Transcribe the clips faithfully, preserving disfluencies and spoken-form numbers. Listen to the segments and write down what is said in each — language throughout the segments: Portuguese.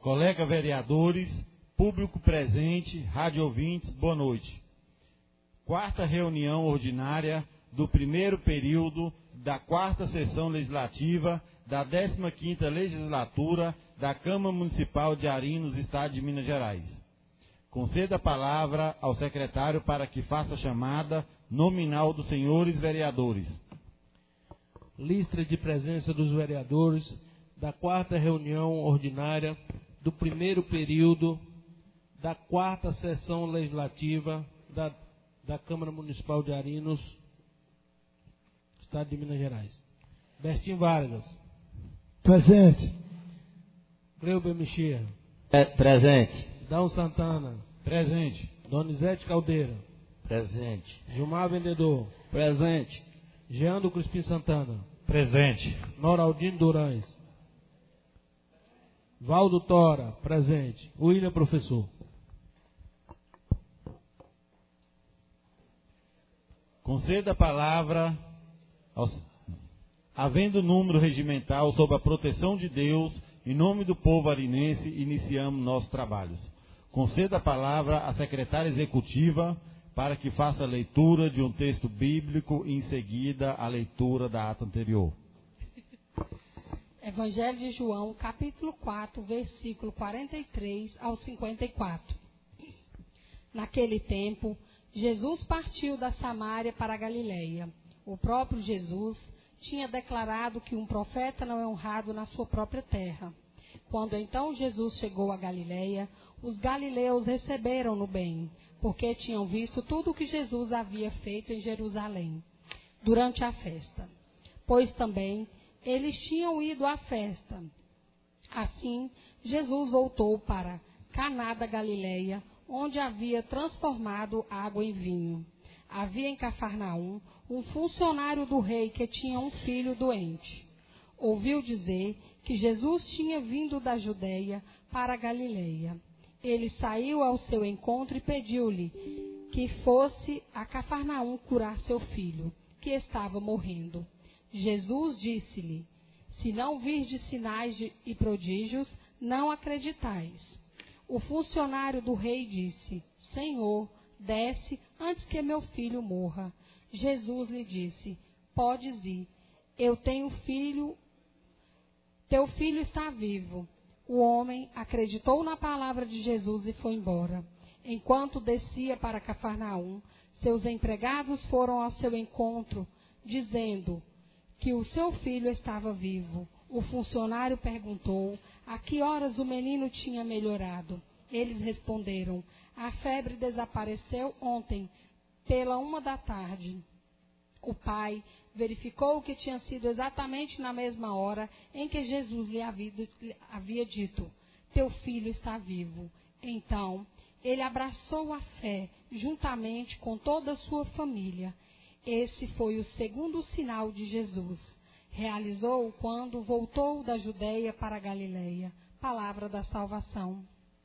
colegas vereadores, público presente, rádio ouvintes, boa noite. Quarta reunião ordinária do primeiro período da quarta sessão legislativa da décima quinta legislatura da Câmara Municipal de Arinos, Estado de Minas Gerais. Conceda a palavra ao secretário para que faça a chamada nominal dos senhores vereadores. Lista de presença dos vereadores da quarta reunião ordinária do primeiro período da quarta sessão legislativa da, da Câmara Municipal de Arinos, Estado de Minas Gerais. Bertinho Vargas. Presente. Cleuber Mexia. É, presente. Dão Santana. Presente. Donizete Caldeira. Presente. Gilmar Vendedor. Presente. Jean do Crispim Santana. Presente. Noraldino Durães. Valdo Tora. Presente. William Professor. Conceda a palavra, aos, havendo número regimental sob a proteção de Deus, em nome do povo arinense, iniciamos nossos trabalhos. Conceda a palavra à secretária executiva para que faça a leitura de um texto bíblico e, em seguida, a leitura da ata anterior. Evangelho de João, capítulo quatro, versículo quarenta e três ao cinquenta e quatro. Naquele tempo, Jesus partiu da Samária para a Galileia. O próprio Jesus tinha declarado que um profeta não é honrado na sua própria terra. Quando então Jesus chegou a Galileia, os galileus receberam-no bem, porque tinham visto tudo o que Jesus havia feito em Jerusalém, durante a festa. Pois também eles tinham ido à festa. Assim, Jesus voltou para Caná da Galileia, onde havia transformado água em vinho. Havia em Cafarnaum um funcionário do rei que tinha um filho doente. Ouviu dizer que Jesus tinha vindo da Judeia para a Galileia. Ele saiu ao seu encontro e pediu-lhe que fosse a Cafarnaum curar seu filho, que estava morrendo. Jesus disse-lhe: se não virdes sinais de, e prodígios, não acreditais. O funcionário do rei disse: Senhor, desce antes que meu filho morra. Jesus lhe disse: podes ir, eu tenho filho, teu filho está vivo. O homem acreditou na palavra de Jesus e foi embora. Enquanto descia para Cafarnaum, seus empregados foram ao seu encontro, dizendo que o seu filho estava vivo. O funcionário perguntou a que horas o menino tinha melhorado. Eles responderam: a febre desapareceu ontem, pela uma da tarde. O pai verificou que tinha sido exatamente na mesma hora em que Jesus lhe havia, havia dito: teu filho está vivo. Então, ele abraçou a fé, juntamente com toda a sua família. Esse foi o segundo sinal de Jesus. Realizou quando voltou da Judeia para a Galileia. Palavra da salvação.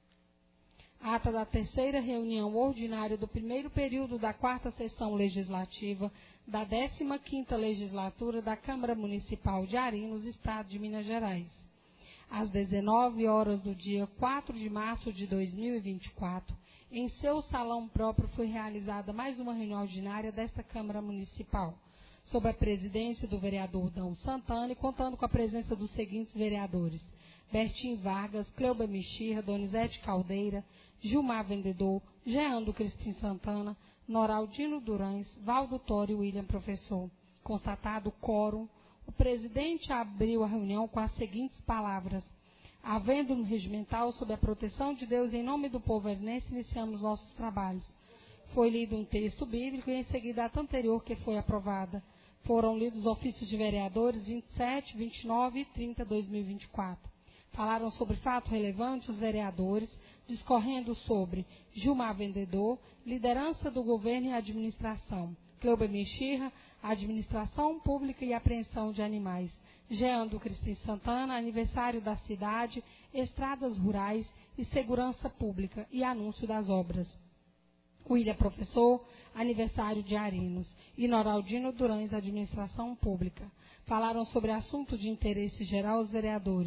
Ata da terceira reunião ordinária do primeiro período da quarta sessão legislativa da décima quinta legislatura da Câmara Municipal de Arinos, Estado de Minas Gerais. Às dezenove horas do dia quatro de março de dois mil e vinte e quatro, em seu salão próprio foi realizada mais uma reunião ordinária desta Câmara Municipal, sob a presidência do vereador Dão Santana e contando com a presença dos seguintes vereadores: Bertinho Vargas, Cleuber Mexia, Donizete Caldeira, Gilmar Vendedor, Jean do Crispim Santana, Noraldino Durães, Valdo Tora e William Professor. Constatado o quórum, o presidente abriu a reunião com as seguintes palavras: havendo no regimental, sob a proteção de Deus, em nome do povo arinense, iniciamos nossos trabalhos. Foi lido um texto bíblico e em seguida a ata anterior que foi aprovada. Foram lidos os ofícios de vereadores vinte e sete, vinte e nove e trinta de dois mil e vinte e quatro. Falaram sobre fato relevante os vereadores, discorrendo sobre Gilmar Vendedor, liderança do governo e administração; Cleuber Mexia, administração pública e apreensão de animais; Jean do Crispim Santana, aniversário da cidade, estradas rurais e segurança pública e anúncio das obras; William Professor, aniversário de Arinos; e Noraldino Durães, administração pública. Falaram sobre assunto de interesse geral os vereadores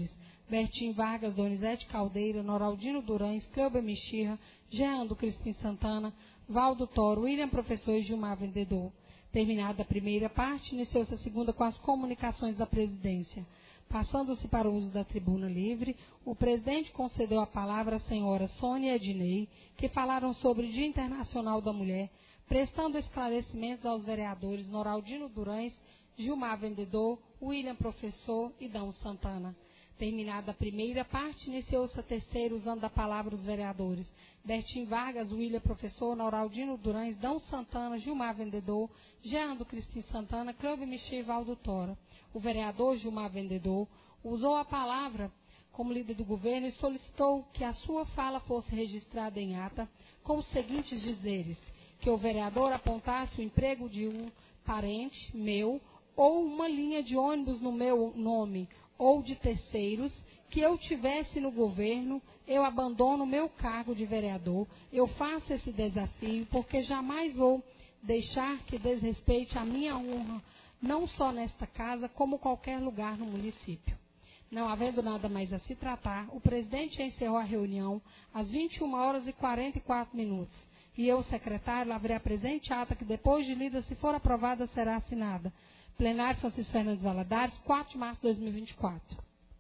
Bertim Vargas, Donizete Caldeira, Noraldino Durães, Cleuber Mexia, Jeando Crispim Santana, Valdo Toro, William Professor e Gilmar Vendedor. Terminada a primeira parte, iniciou-se a segunda com as comunicações da presidência. Passando-se para o uso da tribuna livre, o presidente concedeu a palavra à senhora Sônia Ednei, que falaram sobre o Dia Internacional da Mulher, prestando esclarecimentos aos vereadores Noraldino Durães, Gilmar Vendedor, William Professor e Dão Santana. Terminada a primeira parte, iniciou-se a terceira, usando a palavra os vereadores Bertim Vargas, William Professor, Noraldino Durães, Dão Santana, Gilmar Vendedor, Jeando Crispim Santana, Cleuber Michel e Valdo Tora. O vereador Gilmar Vendedor usou a palavra como líder do governo e solicitou que a sua fala fosse registrada em ata com os seguintes dizeres: que o vereador apontasse o emprego de um parente meu ou uma linha de ônibus no meu nome ou de terceiros que eu tivesse no governo, eu abandono o meu cargo de vereador. Eu faço esse desafio porque jamais vou deixar que desrespeite a minha honra, não só nesta casa, como qualquer lugar no município. Não havendo nada mais a se tratar, o presidente encerrou a reunião às vinte e uma horas e quarenta e quatro minutos. E eu, secretário, lavrei a presente ata que, depois de lida, se for aprovada, será assinada. Plenário Francisco Fernandes Valadares, quatro de março de dois mil e vinte e quatro.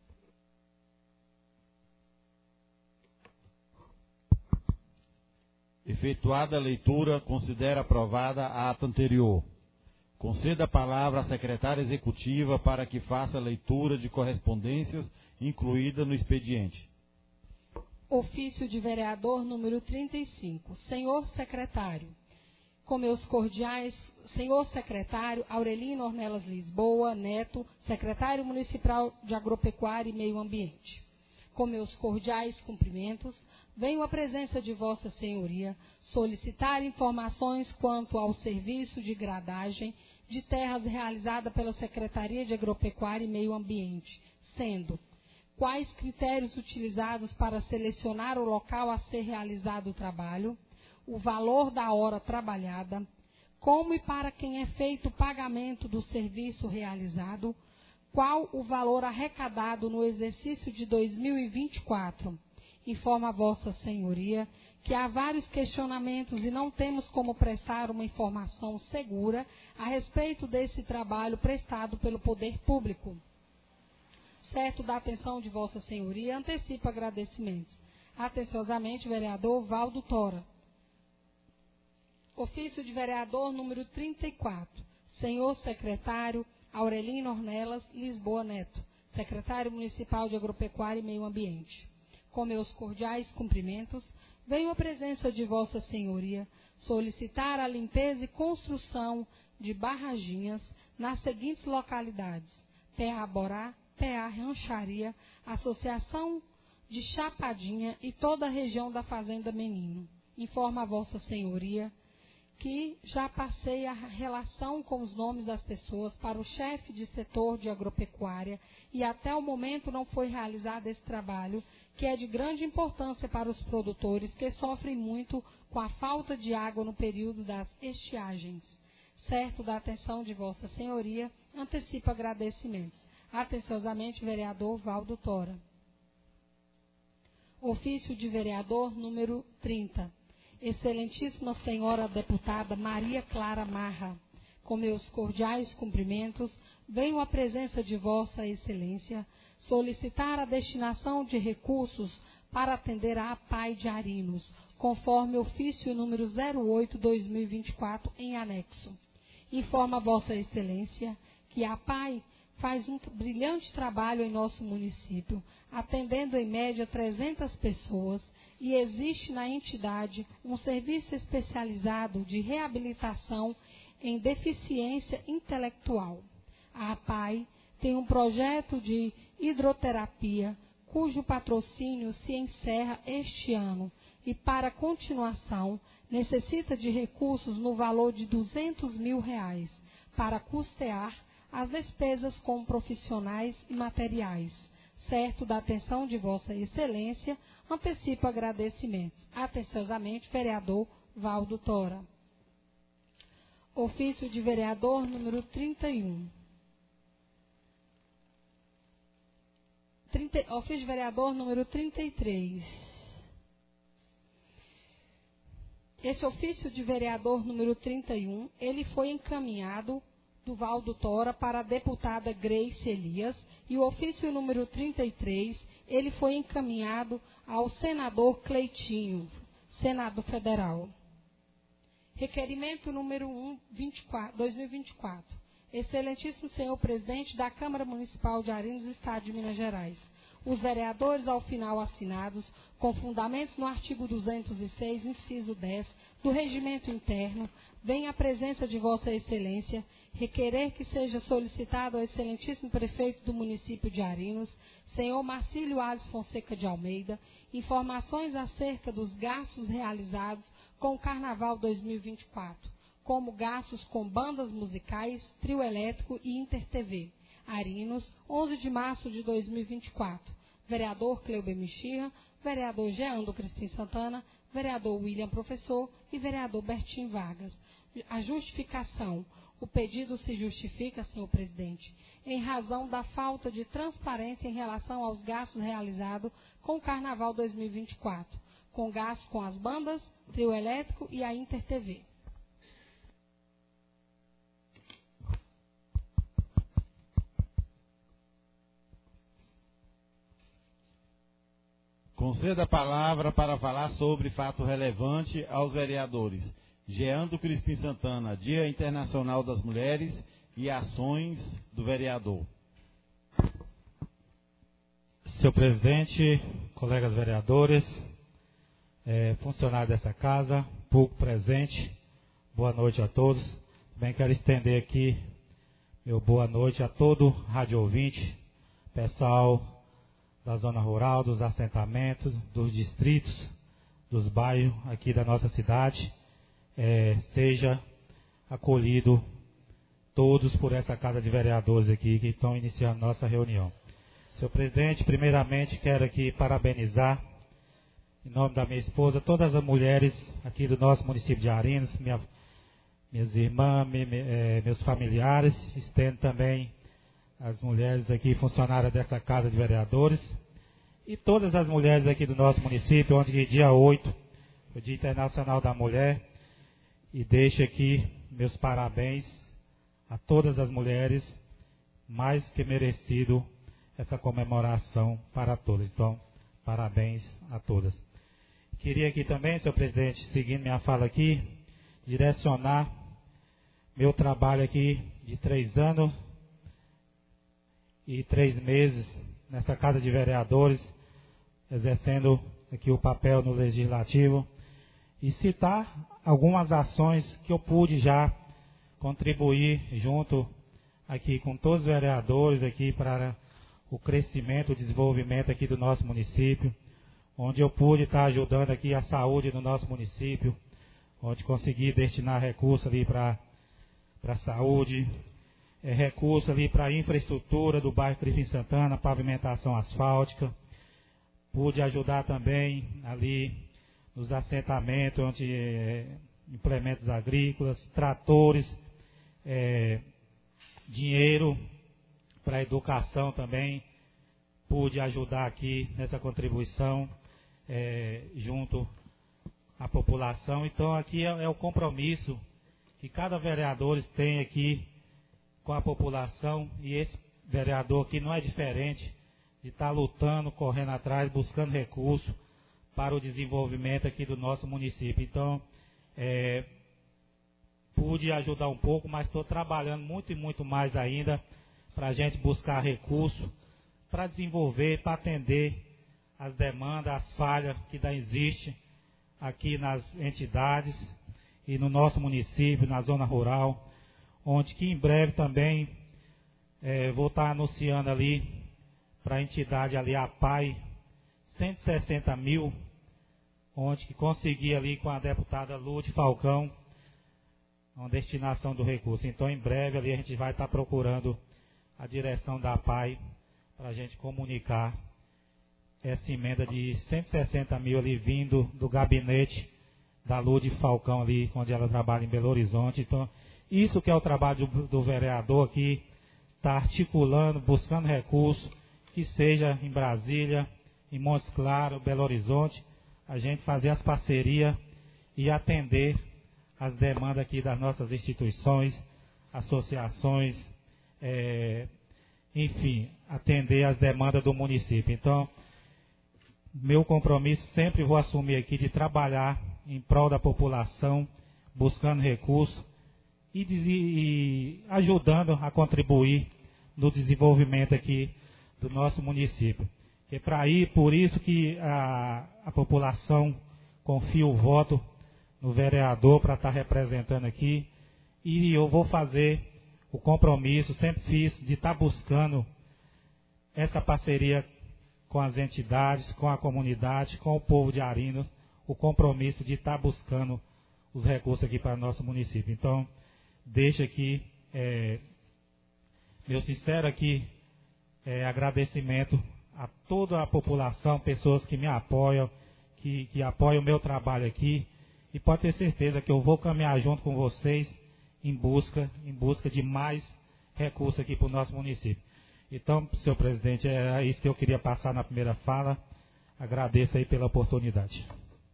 Efetuada a leitura, considera aprovada a ata anterior. Conceda a palavra à secretária executiva para que faça a leitura de correspondências incluída no expediente. Ofício de vereador número trinta e cinco. Senhor secretário, com meus cordiais, senhor secretário Aurelino Ornelas Lisboa Neto, secretário municipal de Agropecuária e Meio Ambiente. Com meus cordiais cumprimentos, venho à presença de Vossa Senhoria solicitar informações quanto ao serviço de gradagem de terras realizada pela Secretaria de Agropecuária e Meio Ambiente, sendo: quais critérios utilizados para selecionar o local a ser realizado o trabalho, o valor da hora trabalhada, como e para quem é feito o pagamento do serviço realizado, qual o valor arrecadado no exercício de dois mil e vinte e quatro. Informa a Vossa Senhoria que há vários questionamentos e não temos como prestar uma informação segura a respeito desse trabalho prestado pelo poder público. Certo da atenção de Vossa Senhoria, antecipo agradecimentos. Atenciosamente, vereador Valdo Tora. Ofício de vereador número trinta e quatro. Senhor secretário Aurelino Ornelas Lisboa Neto, secretário municipal de Agropecuária e Meio Ambiente. Com meus cordiais cumprimentos, venho à presença de Vossa Senhoria solicitar a limpeza e construção de barraginhas nas seguintes localidades: P A Borá, P A Rancharia, Associação de Chapadinha e toda a região da Fazenda Menino. Informa a Vossa Senhoria que já passei a relação com os nomes das pessoas para o chefe de setor de agropecuária e até o momento não foi realizado esse trabalho, que é de grande importância para os produtores que sofrem muito com a falta de água no período das estiagens. Certo da atenção de Vossa Senhoria, antecipo agradecimentos. Atenciosamente, vereador Valdo Tora. Ofício de vereador número trinta. Excelentíssima Senhora Deputada Maria Clara Marra, com meus cordiais cumprimentos, venho à presença de Vossa Excelência solicitar a destinação de recursos para atender a APAI de Arinos, conforme ofício número zero oito barra dois mil e vinte e quatro, em anexo. Informa a Vossa Excelência que a APAI faz um brilhante trabalho em nosso município, atendendo em média trezentas pessoas, e existe na entidade um serviço especializado de reabilitação em deficiência intelectual. A APAI tem um projeto de hidroterapia, cujo patrocínio se encerra este ano, e para continuação necessita de recursos no valor de duzentos mil reais para custear as despesas com profissionais e materiais. Certo da atenção de Vossa Excelência, antecipo agradecimentos. Atenciosamente, vereador Valdo Tora. Ofício de vereador número trinta e um. trinta, ofício de vereador número trinta e três. Esse ofício de vereador número trinta e um, ele foi encaminhado do Valdo Tora para a deputada Grace Elias, e o ofício número trinta e três, ele foi encaminhado ao senador Cleitinho, Senado Federal. Requerimento número um, vinte e quatro, dois mil e vinte e quatro. Excelentíssimo senhor presidente da Câmara Municipal de Arinos, Estado de Minas Gerais. Os vereadores, ao final assinados, com fundamentos no artigo duzentos e seis, inciso dez, do Regimento Interno, vem à presença de Vossa Excelência requerer que seja solicitado ao excelentíssimo prefeito do município de Arinos, senhor Marcílio Alves Fonseca de Almeida, informações acerca dos gastos realizados com o Carnaval dois mil e vinte e quatro, como gastos com bandas musicais, trio elétrico e Inter-T V. Arinos, onze de março de dois mil e vinte e quatro. Vereador Cleuber Mexia, vereador Jeando Crispim Santana, vereador William Professor e vereador Bertim Vargas. A justificação. O pedido se justifica, senhor presidente, em razão da falta de transparência em relação aos gastos realizados com o Carnaval dois mil e vinte e quatro, com gastos com as bandas, trio elétrico e a Inter-T V. Conceda a palavra para falar sobre fato relevante aos vereadores. Jeando Crispim Santana, Dia Internacional das Mulheres e ações do vereador. Senhor presidente, colegas vereadores, é, funcionários dessa casa, público presente, boa noite a todos. Também quero estender aqui meu boa noite a todo rádio ouvinte, pessoal da zona rural, dos assentamentos, dos distritos, dos bairros aqui da nossa cidade. É, seja acolhido todos por essa Casa de Vereadores aqui que estão iniciando nossa reunião. Senhor presidente, primeiramente quero aqui parabenizar, em nome da minha esposa, todas as mulheres aqui do nosso município de Arinos, minha, minhas irmãs, me, me, é, meus familiares, estendo também as mulheres aqui funcionárias dessa Casa de Vereadores e todas as mulheres aqui do nosso município, onde dia oito, o Dia Internacional da Mulher. E deixo aqui meus parabéns a todas as mulheres, mais que merecido essa comemoração para todas. Então, parabéns a todas. Queria aqui também, senhor presidente, seguindo minha fala aqui, direcionar meu trabalho aqui de três anos e três meses nessa Casa de Vereadores, exercendo aqui o papel no Legislativo, e citar algumas ações que eu pude já contribuir junto aqui com todos os vereadores aqui para o crescimento, o desenvolvimento aqui do nosso município, onde eu pude estar ajudando aqui a saúde do nosso município, onde consegui destinar recursos ali para a saúde, é, recursos ali para a infraestrutura do bairro Crispim Santana, pavimentação asfáltica, pude ajudar também ali nos assentamentos, onde é, implementos agrícolas, tratores, é, dinheiro para a educação também, pude ajudar aqui nessa contribuição é, junto à população. Então aqui é, é o compromisso que cada vereador tem aqui com a população, e esse vereador aqui não é diferente de estar lutando, correndo atrás, buscando recursos para o desenvolvimento aqui do nosso município. Então, é, pude ajudar um pouco, mas estou trabalhando muito e muito mais ainda para a gente buscar recursos para desenvolver, para atender as demandas, as falhas que ainda existem aqui nas entidades e no nosso município, na zona rural, onde que em breve também é, vou estar anunciando ali para a entidade ali, a P A I, cento e sessenta mil, onde que consegui ali com a deputada Lúcia Falcão uma destinação do recurso. Então, em breve ali a gente vai estar procurando a direção da P A I para a gente comunicar essa emenda de cento e sessenta mil ali vindo do gabinete da Lúcia Falcão ali, onde ela trabalha em Belo Horizonte. Então, isso que é o trabalho do, do vereador aqui, está articulando, buscando recursos que seja em Brasília, em Montes Claros, Belo Horizonte, a gente fazer as parcerias e atender as demandas aqui das nossas instituições, associações, é, enfim, atender as demandas do município. Então, meu compromisso sempre vou assumir aqui de trabalhar em prol da população, buscando recursos e, e ajudando a contribuir no desenvolvimento aqui do nosso município. É para ir, por isso que a, a população confia o voto no vereador para estar representando aqui, e eu vou fazer o compromisso, sempre fiz, de estar buscando essa parceria com as entidades, com a comunidade, com o povo de Arinos, o compromisso de estar buscando os recursos aqui para o nosso município. Então, deixo aqui é, meu sincero aqui é, agradecimento a toda a população, pessoas que me apoiam, que, que apoiam o meu trabalho aqui, e pode ter certeza que eu vou caminhar junto com vocês em busca, em busca de mais recursos aqui para o nosso município. Então, senhor presidente, é isso que eu queria passar na primeira fala. Agradeço aí pela oportunidade.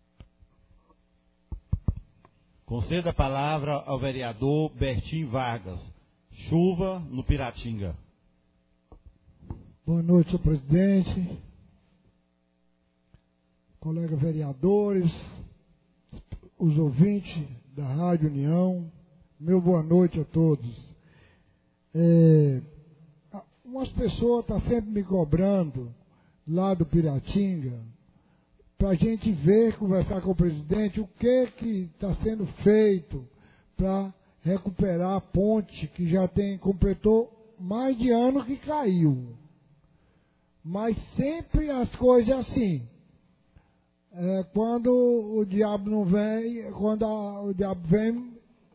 Conceda a palavra ao vereador Bertim Vargas. Chuva no Piratinga. Boa noite, senhor presidente, colegas vereadores, os ouvintes da Rádio União, meu boa noite a todos. É, umas pessoas estão sempre me cobrando lá do Piratinga, para a gente ver, conversar com o presidente, o que que está sendo feito para recuperar a ponte que já tem, completou mais de ano que caiu. Mas sempre as coisas assim. É, quando o diabo não vem, quando a, o diabo vem,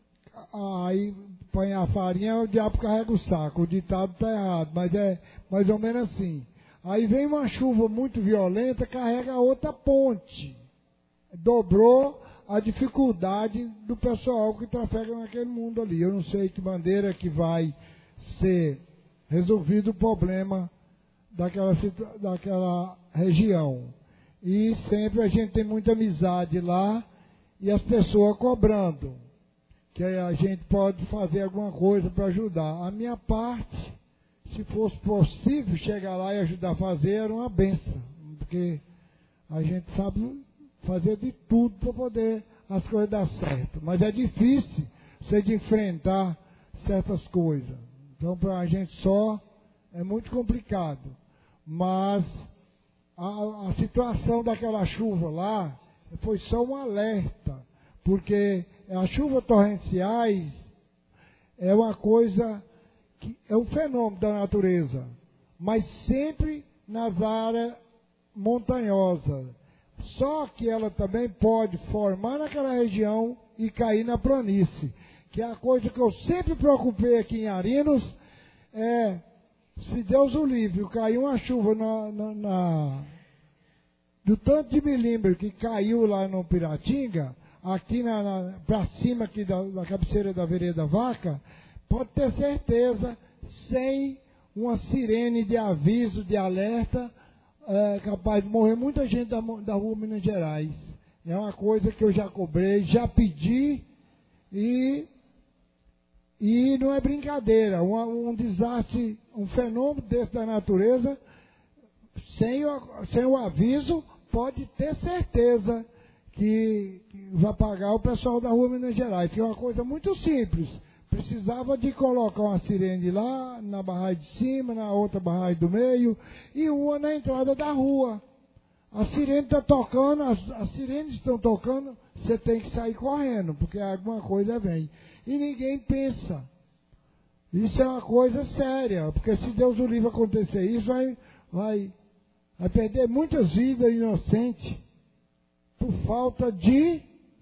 aí põe a farinha, o diabo carrega o saco. O ditado está errado, mas é mais ou menos assim. Aí vem uma chuva muito violenta, carrega a outra ponte. Dobrou a dificuldade do pessoal que trafega naquele mundo ali. Eu não sei que maneira que vai ser resolvido o problema daquela, daquela região. E sempre a gente tem muita amizade lá e as pessoas cobrando que a gente pode fazer alguma coisa para ajudar. A minha parte, se fosse possível chegar lá e ajudar a fazer, era uma benção, porque a gente sabe fazer de tudo para poder as coisas dar certo. Mas é difícil você de enfrentar certas coisas. Então, para a gente só, é muito complicado. Mas a, a situação daquela chuva lá foi só um alerta, porque as chuvas torrenciais é uma coisa que é um fenômeno da natureza, mas sempre nas áreas montanhosas. Só que ela também pode formar naquela região e cair na planície, que é a coisa que eu sempre preocupei aqui em Arinos, é, se Deus o livre, caiu uma chuva na, na, na, do tanto de milímetro que caiu lá no Piratinga, aqui na, na, para cima aqui da, da cabeceira da Vereda Vaca, pode ter certeza, sem uma sirene de aviso, de alerta, é capaz de morrer muita gente da, da rua Minas Gerais. É uma coisa que eu já cobrei, já pedi, e, e não é brincadeira. Um, um desastre, um fenômeno desse da natureza, sem o, sem o aviso, pode ter certeza que, que vai pagar o pessoal da rua Minas Gerais, que é uma coisa muito simples. Precisava de colocar uma sirene lá, na barragem de cima, na outra barragem do meio, e uma na entrada da rua. A sirene está tocando, as, as sirenes estão tocando, você tem que sair correndo, porque alguma coisa vem. E ninguém pensa. Isso é uma coisa séria, porque se Deus o livre acontecer isso, vai, vai, vai perder muitas vidas inocentes por falta de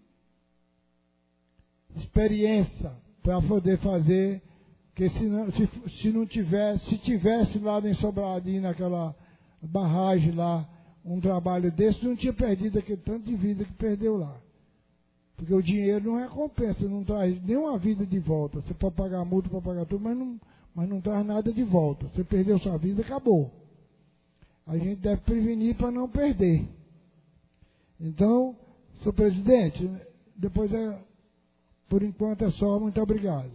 experiência para poder fazer, porque se não, se, se não tivesse, se tivesse lá em Sobradinho, naquela barragem lá, um trabalho desse, não tinha perdido aquele tanto de vida que perdeu lá. Porque o dinheiro não recompensa, não traz nenhuma vida de volta. Você pode pagar multa, pode pagar tudo, mas não, mas não traz nada de volta. Você perdeu sua vida, acabou. a gente deve prevenir para não perder. Então, senhor presidente, depois é, por enquanto é só, muito obrigado.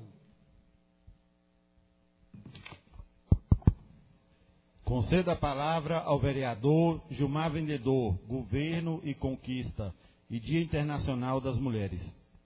Conceda a palavra ao vereador Gilmar Vendedor, Governo e Conquista e Dia Internacional das Mulheres.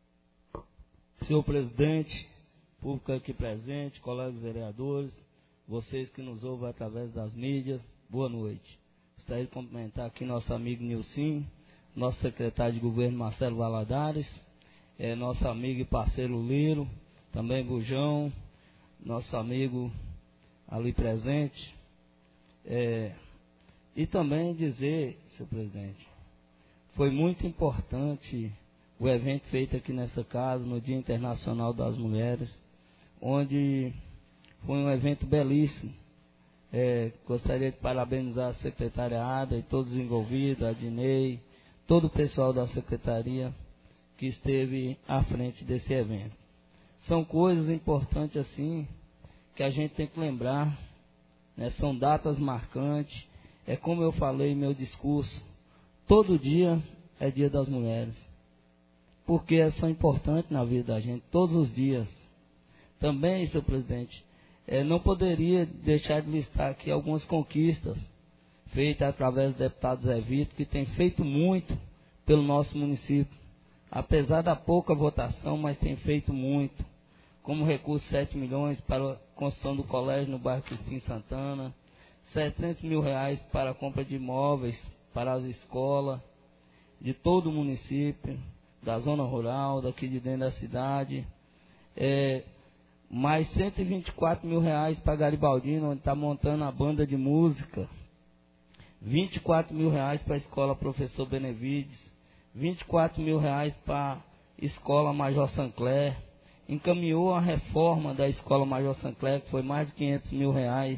Senhor presidente, público aqui presente, colegas vereadores, vocês que nos ouvem através das mídias, boa noite. Gostaria de cumprimentar aqui nosso amigo Nilcim, nosso secretário de governo Marcelo Valadares, é, nosso amigo e parceiro Liro, também Bujão, nosso amigo ali presente. É, e também dizer, senhor presidente, foi muito importante o evento feito aqui nessa casa, no Dia Internacional das Mulheres, onde foi um evento belíssimo. É, gostaria de parabenizar a secretária Ada e todos os envolvidos, a Dinei, todo o pessoal da secretaria que esteve à frente desse evento. São coisas importantes assim que a gente tem que lembrar, né? São datas marcantes. É como eu falei em meu discurso, todo dia é Dia das Mulheres, porque elas são importantes na vida da gente, todos os dias. Também, senhor presidente, é, não poderia deixar de listar aqui algumas conquistas feitas através do deputado Zé Vitor, que tem feito muito pelo nosso município, apesar da pouca votação, mas tem feito muito, como recurso sete milhões para a construção do colégio no bairro Crispim Santana, setecentos mil reais para a compra de imóveis para as escolas de todo o município, da zona rural, daqui de dentro da cidade, é, mais cento e vinte e quatro mil reais para Garibaldino, onde está montando a banda de música, vinte e quatro mil reais para a escola Professor Benevides, vinte e quatro mil reais para a escola Major Sancler, encaminhou a reforma da escola Major Sancler, que foi mais de quinhentos mil reais,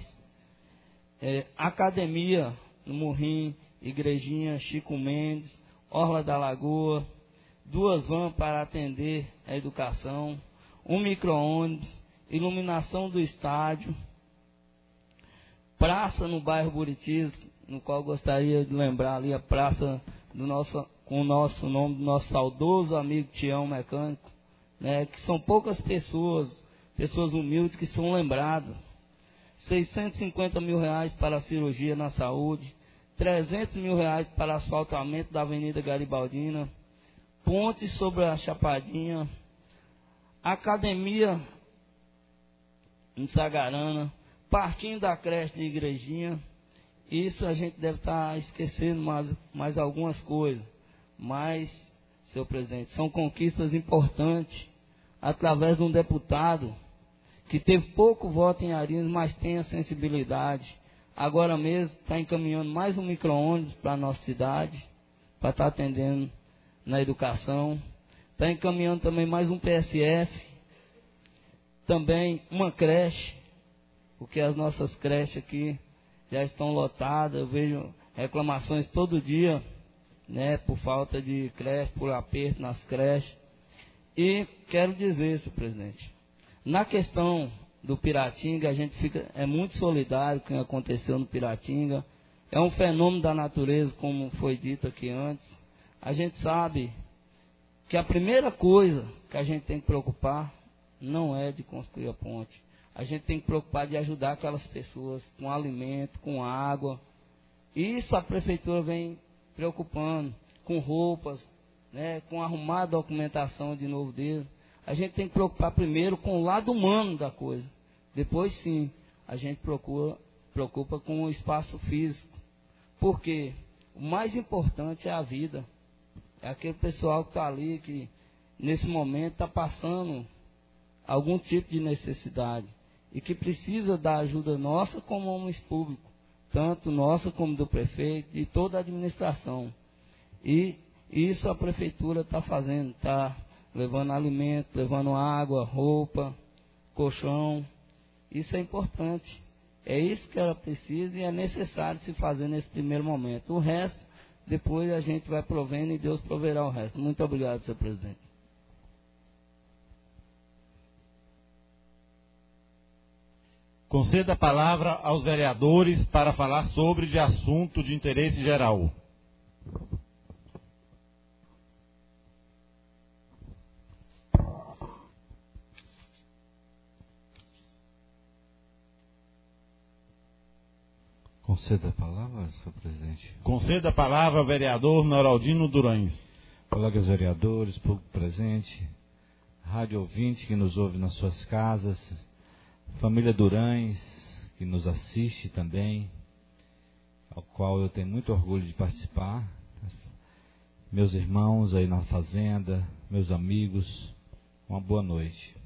é, academia no Morrim, Igrejinha, Chico Mendes, Orla da Lagoa, duas vans para atender a educação, um micro-ônibus, iluminação do estádio, praça no bairro Buritis, no qual gostaria de lembrar ali a praça do nosso, com o nosso nome do nosso saudoso amigo Tião Mecânico, né, que são poucas pessoas, pessoas humildes que são lembradas. seiscentos e cinquenta mil reais para a cirurgia na saúde, trezentos mil reais para asfaltamento da Avenida Garibaldina, ponte sobre a Chapadinha, academia em Sagarana, parquinho da creche de Igrejinha. Isso a gente deve estar esquecendo mais, mais algumas coisas, mas, senhor presidente, são conquistas importantes através de um deputado que teve pouco voto em Arinos, mas tem a sensibilidade. Agora mesmo está encaminhando mais um micro-ônibus para a nossa cidade, para estar atendendo na educação. Está encaminhando também mais um P S F, também uma creche, porque as nossas creches aqui já estão lotadas. Eu vejo reclamações todo dia, né, por falta de creche, por aperto nas creches. E quero dizer, senhor presidente, na questão do Piratinga, a gente fica, é muito solidário com o que aconteceu no Piratinga. É um fenômeno da natureza, como foi dito aqui antes. A gente sabe que a primeira coisa que a gente tem que preocupar não é de construir a ponte. A gente tem que preocupar de ajudar aquelas pessoas com alimento, com água. Isso a prefeitura vem preocupando, com roupas, né, com arrumar a documentação de novo deles. A gente tem que preocupar primeiro com o lado humano da coisa. Depois sim, a gente procura, preocupa com o espaço físico. Porque o mais importante é a vida. É aquele pessoal que está ali, que nesse momento está passando algum tipo de necessidade e que precisa da ajuda nossa como homens públicos, tanto nossa como do prefeito e toda a administração. E isso a prefeitura está fazendo, está levando alimento, levando água, roupa, colchão. Isso é importante. É isso que ela precisa e é necessário se fazer nesse primeiro momento. O resto, depois a gente vai provendo e Deus proverá o resto. Muito obrigado, senhor presidente. Conceda a palavra aos vereadores para falar sobre de assunto de interesse geral. Conceda a palavra, senhor presidente. Conceda a palavra ao vereador Noraldino Durães. Colegas vereadores, público presente, rádio ouvinte que nos ouve nas suas casas, família Durães, que nos assiste também, ao qual eu tenho muito orgulho de participar, meus irmãos aí na fazenda, meus amigos, uma boa noite.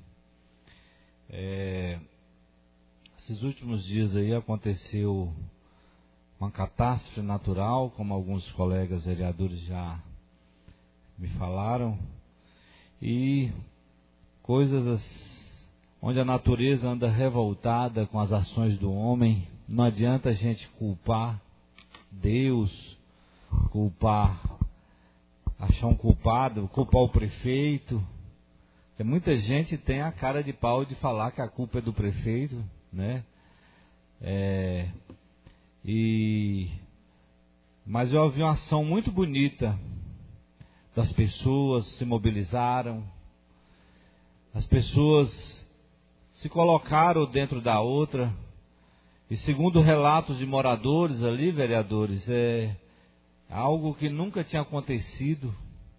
É, esses últimos dias aí aconteceu uma catástrofe natural, como alguns colegas vereadores já me falaram, e coisas onde a natureza anda revoltada com as ações do homem. Não adianta a gente culpar Deus, culpar, achar um culpado, culpar o prefeito. Porque muita gente tem a cara de pau de falar que a culpa é do prefeito, né? É, e, mas eu ouvi uma ação muito bonita. As pessoas se mobilizaram, as pessoas se colocaram dentro da outra, e segundo relatos de moradores ali, vereadores, é algo que nunca tinha acontecido,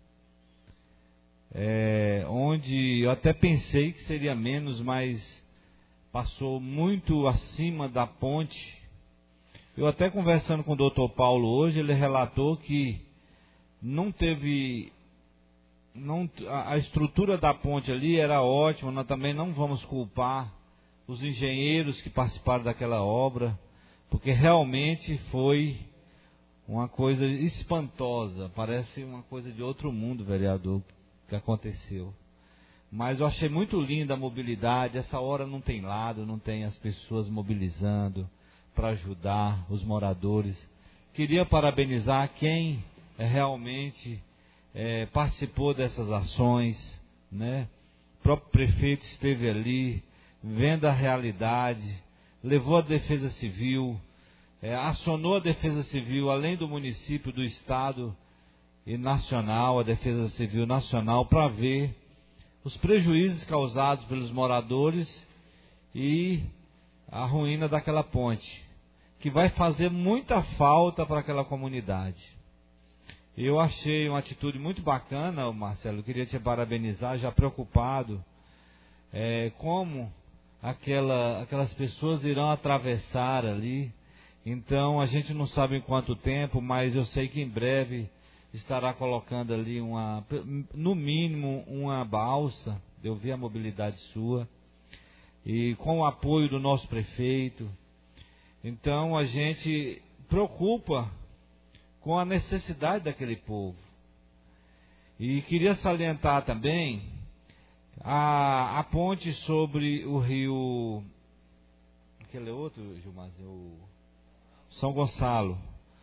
é, onde eu até pensei que seria menos, mas passou muito acima da ponte. Eu até conversando com o doutor Paulo hoje, ele relatou que não teve, não, a, a estrutura da ponte ali era ótima. Nós também não vamos culpar os engenheiros que participaram daquela obra, porque realmente foi uma coisa espantosa, parece uma coisa de outro mundo, vereador, que aconteceu. Mas eu achei muito linda a mobilidade. Essa hora não tem lado, não tem as pessoas mobilizando para ajudar os moradores. Queria parabenizar quem realmente é, participou dessas ações, né? O próprio prefeito esteve ali, vendo a realidade, levou a Defesa Civil, é, acionou a Defesa Civil, além do município, do estado e nacional, a Defesa Civil nacional, para ver os prejuízos causados pelos moradores e a ruína daquela ponte, que vai fazer muita falta para aquela comunidade. Eu achei uma atitude muito bacana, Marcelo. Eu queria te parabenizar, já preocupado, é, como aquela, aquelas pessoas irão atravessar ali. Então, a gente não sabe em quanto tempo, mas eu sei que em breve estará colocando ali, uma, no mínimo, uma balsa. Eu vi a mobilidade sua, e com o apoio do nosso prefeito. Então, a gente preocupa com a necessidade daquele povo. E queria salientar também a, a ponte sobre o rio, aquele outro, Gilmarzinho, o São Gonçalo.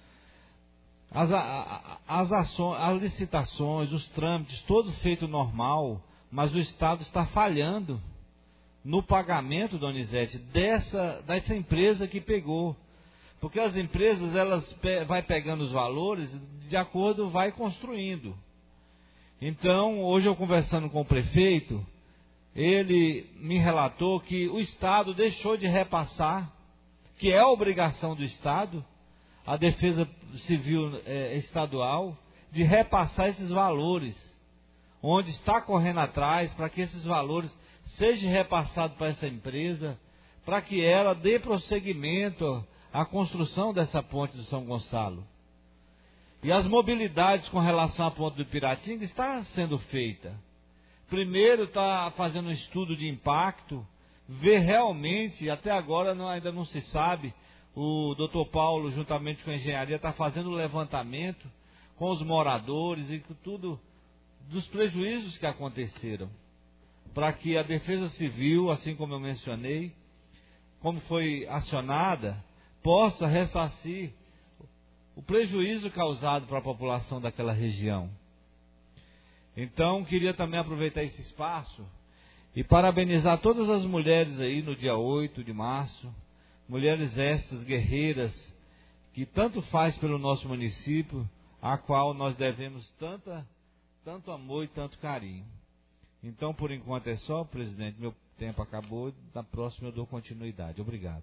As, a, as ações, as licitações, os trâmites, todo feito normal, mas o Estado está falhando no pagamento, Donizete, dessa, dessa empresa que pegou. Porque as empresas, elas pe vai pegando os valores, de acordo, vai construindo. Então, hoje eu conversando com o prefeito, ele me relatou que o Estado deixou de repassar, que é a obrigação do Estado, a Defesa Civil é, estadual, de repassar esses valores, onde está correndo atrás para que esses valores sejam repassados para essa empresa, para que ela dê prosseguimento a construção dessa ponte do São Gonçalo. E as mobilidades com relação à ponte do Piratinga está sendo feita. Primeiro está fazendo um estudo de impacto, ver realmente, até agora não, ainda não se sabe, o doutor Paulo, juntamente com a engenharia, está fazendo o levantamento com os moradores e com tudo, dos prejuízos que aconteceram, para que a Defesa Civil, assim como eu mencionei, como foi acionada, possa ressarcir o prejuízo causado para a população daquela região. Então, queria também aproveitar esse espaço E parabenizar todas as mulheres aí no dia oito de março, mulheres estas guerreiras, que tanto faz pelo nosso município, a qual nós devemos tanta, tanto amor e tanto carinho. Então, por enquanto é só, presidente, meu tempo acabou, na próxima eu dou continuidade. Obrigado.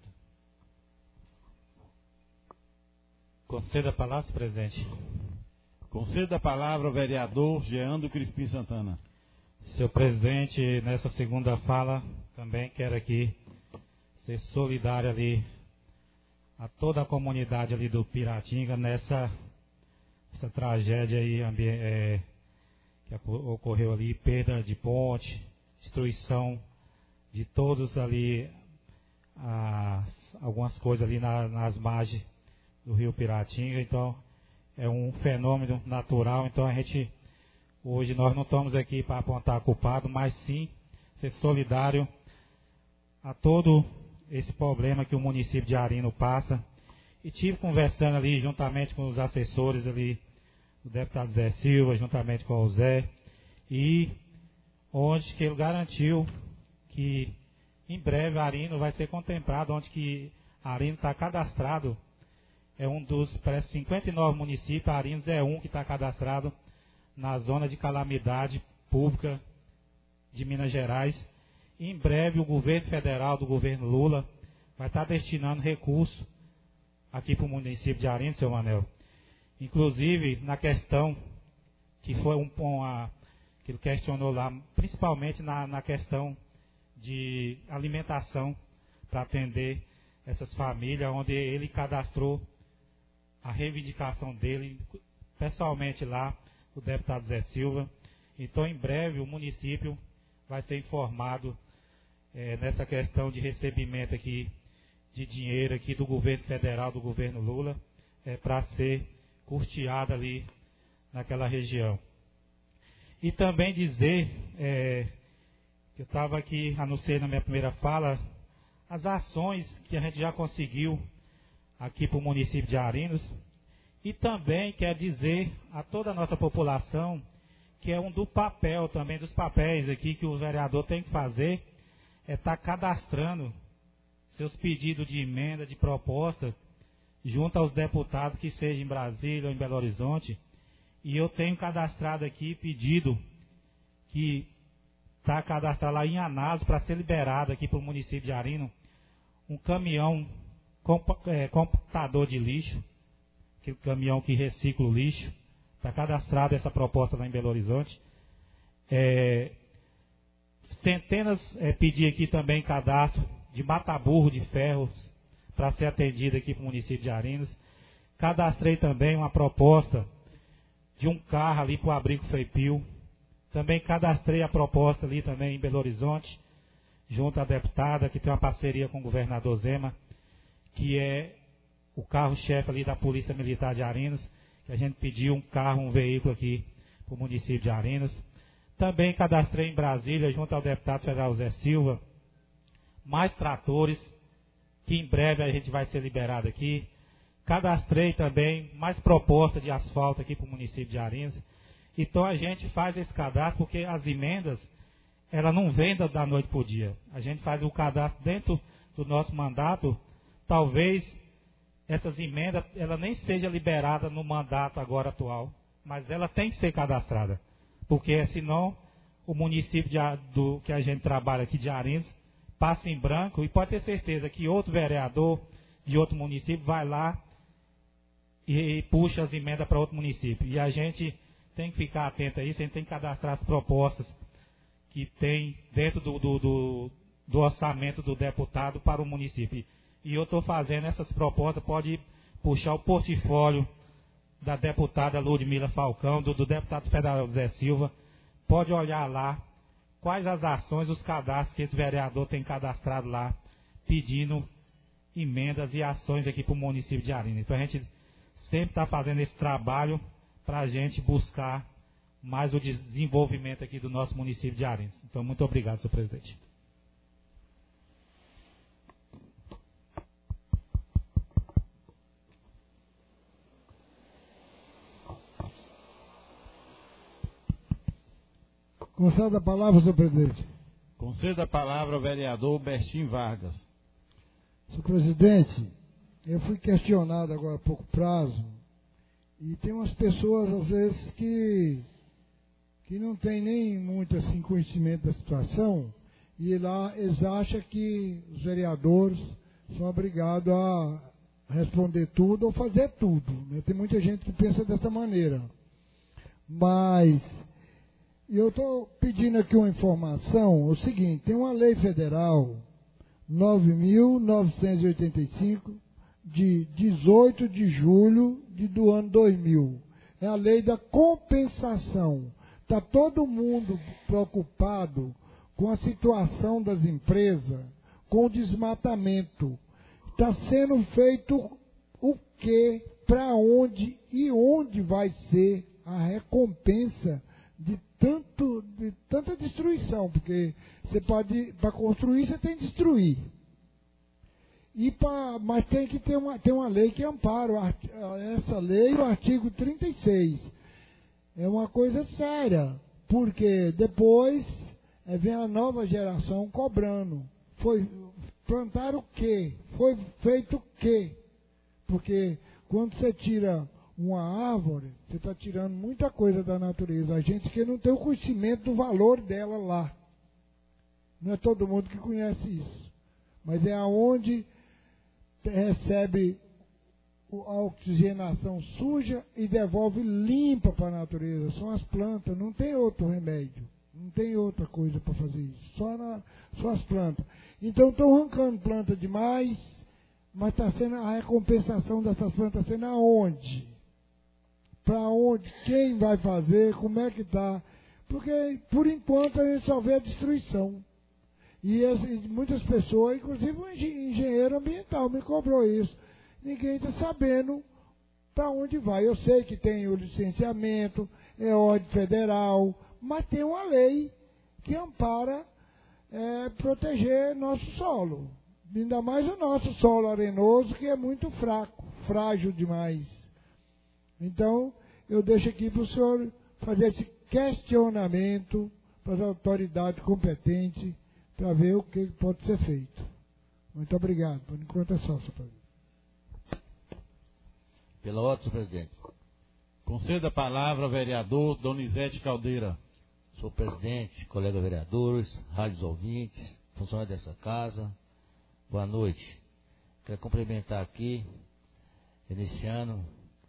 Conceda a palavra, presidente. Conceda a palavra ao vereador Jeando Crispim Santana. Senhor presidente, nessa segunda fala, também quero aqui ser solidário ali a toda a comunidade ali do Piratinga nessa essa tragédia aí é, que ocorreu ali, perda de ponte, destruição de todos ali, as, algumas coisas ali na, nas margens do rio Piratinga. Então é um fenômeno natural, então a gente, hoje nós não estamos aqui para apontar culpado, mas sim ser solidário a todo esse problema que o município de Arino passa. E tive conversando ali juntamente com os assessores ali, o deputado Zé Silva, juntamente com o Zé, e onde que ele garantiu que em breve Arino vai ser contemplado, onde que Arino está cadastrado, é um dos, parece, cinquenta e nove municípios, Arino é um que está cadastrado na zona de calamidade pública de Minas Gerais. E em breve o governo federal, do governo Lula, vai estar destinando recursos aqui para o município de Arino, seu Manel. Inclusive, na questão que foi um, uma, que ele questionou lá, principalmente na, na questão de alimentação para atender essas famílias, onde ele cadastrou a reivindicação dele, pessoalmente lá, o deputado Zé Silva. Então, em breve, o município vai ser informado é, nessa questão de recebimento aqui de dinheiro aqui do governo federal, do governo Lula, é, para ser custeado ali naquela região. E também dizer, é, que eu estava aqui, anunciei na minha primeira fala, as ações que a gente já conseguiu aqui para o município de Arinos, e também quer dizer a toda a nossa população que é um do papel também, dos papéis aqui que o vereador tem que fazer, é estar tá cadastrando seus pedidos de emenda, de proposta, junto aos deputados que sejam em Brasília ou em Belo Horizonte. E eu tenho cadastrado aqui, pedido que está cadastrado lá em Anápolis para ser liberado aqui para o município de Arino, um caminhão comp é, computador de lixo, aquele caminhão que recicla o lixo. Está cadastrada essa proposta lá em Belo Horizonte. É, centenas, é, pedi aqui também cadastro de mata-burro de ferros para ser atendido aqui para o município de Arinos. Cadastrei também uma proposta de um carro ali para o abrigo Frei Pio. Também cadastrei a proposta ali também em Belo Horizonte, junto à deputada, que tem uma parceria com o governador Zema, que é o carro-chefe ali da Polícia Militar de Arinos, que a gente pediu um carro, um veículo aqui para o município de Arinos. Também cadastrei em Brasília, junto ao deputado federal Zé Silva, mais tratores, que em breve a gente vai ser liberado aqui. Cadastrei também mais proposta de asfalto aqui para o município de Arinos. Então a gente faz esse cadastro, porque as emendas, ela não vem da noite para o dia. A gente faz o cadastro dentro do nosso mandato. Talvez essas emendas, ela nem seja liberada no mandato agora atual, mas ela tem que ser cadastrada, porque senão o município de, do, que a gente trabalha aqui de Arinos passa em branco, e pode ter certeza que outro vereador de outro município vai lá e, e puxa as emendas para outro município. E a gente tem que ficar atento a isso, a gente tem que cadastrar as propostas que tem dentro do, do, do, do orçamento do deputado para o município. E eu estou fazendo essas propostas, pode puxar o portfólio da deputada Ludmila Falcão, do, do deputado federal Zé Silva, pode olhar lá quais as ações, os cadastros que esse vereador tem cadastrado lá, pedindo emendas e ações aqui para o município de Arinos. Então a gente sempre está fazendo esse trabalho para a gente buscar mais o desenvolvimento aqui do nosso município de Arinos. Então, muito obrigado, senhor presidente. Conceda a palavra, senhor presidente. Concedo a palavra ao vereador Bertim Vargas. Senhor presidente, eu fui questionado agora há pouco prazo, e tem umas pessoas, às vezes, que, que não têm nem muito assim, conhecimento da situação, e lá eles acham que os vereadores são obrigados a responder tudo ou fazer tudo. Né? Tem muita gente que pensa dessa maneira. Mas eu estou pedindo aqui uma informação, o seguinte, tem uma lei federal nove mil novecentos e oitenta e cinco, de dezoito de julho de, do ano dois mil. É a lei da compensação. Está todo mundo preocupado com a situação das empresas, com o desmatamento. Está sendo feito o quê, para onde e onde vai ser a recompensa de, tanto, de tanta destruição, porque você pode, para construir, você tem que destruir. E pra, mas tem que ter uma, ter uma lei que ampara essa lei, o artigo trinta e seis. É uma coisa séria, porque depois é, vem a nova geração cobrando. Foi plantar o quê? Foi feito o quê? Porque quando você tira uma árvore, você está tirando muita coisa da natureza. A gente que não tem o conhecimento do valor dela lá. Não é todo mundo que conhece isso. Mas é aonde recebe a oxigenação suja e devolve limpa para a natureza. São as plantas, não tem outro remédio. Não tem outra coisa para fazer isso. Só, na, só as plantas. Então estão arrancando planta demais, mas está sendo a recompensação dessas plantas sendo aonde? Para onde? Quem vai fazer? Como é que está? Porque, por enquanto, a gente só vê a destruição. E, as, e muitas pessoas, inclusive o engenheiro ambiental me cobrou isso. Ninguém está sabendo para onde vai. Eu sei que tem o licenciamento, é ordem federal, mas tem uma lei que ampara é, proteger nosso solo. Ainda mais o nosso solo arenoso, que é muito fraco, frágil demais. Então, eu deixo aqui para o senhor fazer esse questionamento para as autoridades competentes, para ver o que pode ser feito. Muito obrigado. Por enquanto é só, senhor presidente. Pela ordem, senhor presidente. Conceda a palavra ao vereador Donizete Caldeira. Senhor presidente, colegas vereadores, rádios ouvintes, funcionários dessa casa, boa noite. Quero cumprimentar aqui, iniciando,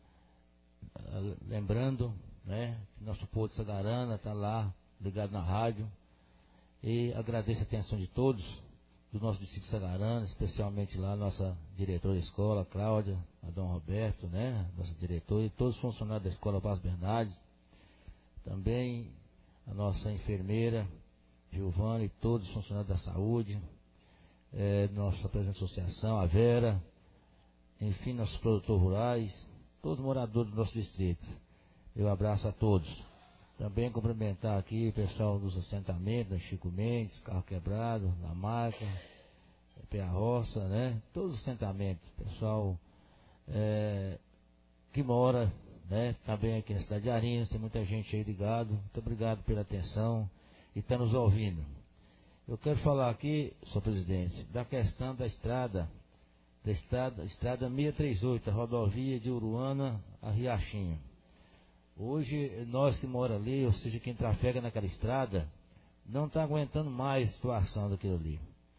lembrando, né, que nosso povo de Sagarana está lá, ligado na rádio, e agradeço a atenção de todos, do nosso distrito de Sagarana, especialmente lá a nossa diretora da escola, Cláudia, a Dom Roberto, né, nossa diretora, e todos os funcionários da escola Vaz Bernardes, também a nossa enfermeira, Giovana, e todos os funcionários da saúde, é, nossa presente associação, a Vera, enfim, nossos produtores rurais, todos os moradores do nosso distrito. Eu abraço a todos. Também cumprimentar aqui o pessoal dos assentamentos, da Chico Mendes, Carro Quebrado, da Marca, Pé a Roça, né? Todos os assentamentos, pessoal é, que mora, né? Também aqui na cidade de Arinos, tem muita gente aí ligado. Muito obrigado pela atenção e está nos ouvindo. Eu quero falar aqui, senhor presidente, da questão da estrada, da estrada, estrada seiscentos e trinta e oito, a rodovia de Uruana a Riachinho. Hoje, nós que moramos ali, ou seja, quem trafega naquela estrada, não está aguentando mais a situação daquilo ali.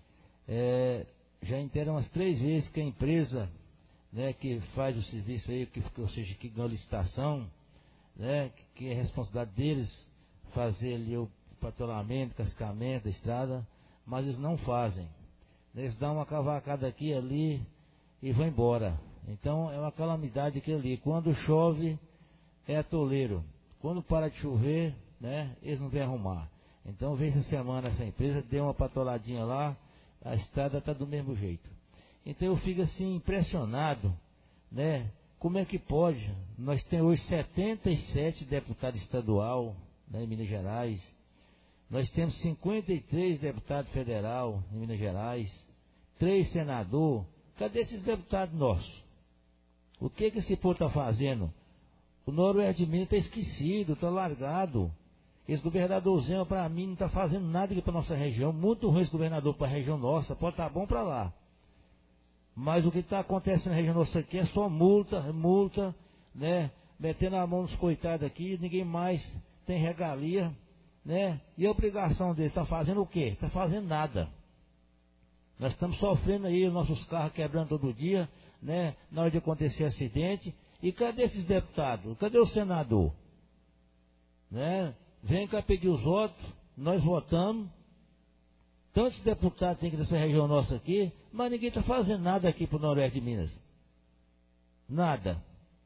É, já interam umas três vezes que a empresa, né, que faz o serviço aí, que, ou seja, que ganha licitação, né, que é responsabilidade deles fazer ali o patrulhamento, cascamento da estrada, mas eles não fazem. Eles dão uma cavacada aqui e ali e vão embora. Então é uma calamidade aquilo ali. Quando chove, é atoleiro. Quando para de chover, né, eles não vêm arrumar. Então vem essa semana essa empresa, deu uma patoladinha lá, a estrada está do mesmo jeito. Então eu fico assim impressionado, né? Como é que pode? Nós temos hoje setenta e sete deputados estadual, né, em Minas Gerais. Nós temos cinquenta e três deputados federal em Minas Gerais, três senadores. Cadê esses deputados nossos? O que que esse povo está fazendo? O noroeste de Minas está esquecido, está largado. Esse governadorzinho, para mim, não está fazendo nada aqui para nossa região. Muito ruim esse governador para a região nossa. Pode estar bom para lá. Mas o que está acontecendo na região nossa aqui é só multa, multa, né? Metendo a mão nos coitados aqui, ninguém mais tem regalia, né? E a obrigação dele está fazendo o quê? Está fazendo nada. Nós estamos sofrendo aí, os nossos carros quebrando todo dia, né? Na hora de acontecer acidente. E cadê esses deputados? Cadê o senador? Né? Vem cá pedir os votos, nós votamos. Tantos deputados tem aqui nessa região nossa aqui, mas ninguém está fazendo nada aqui para o Noroeste de Minas. Nada.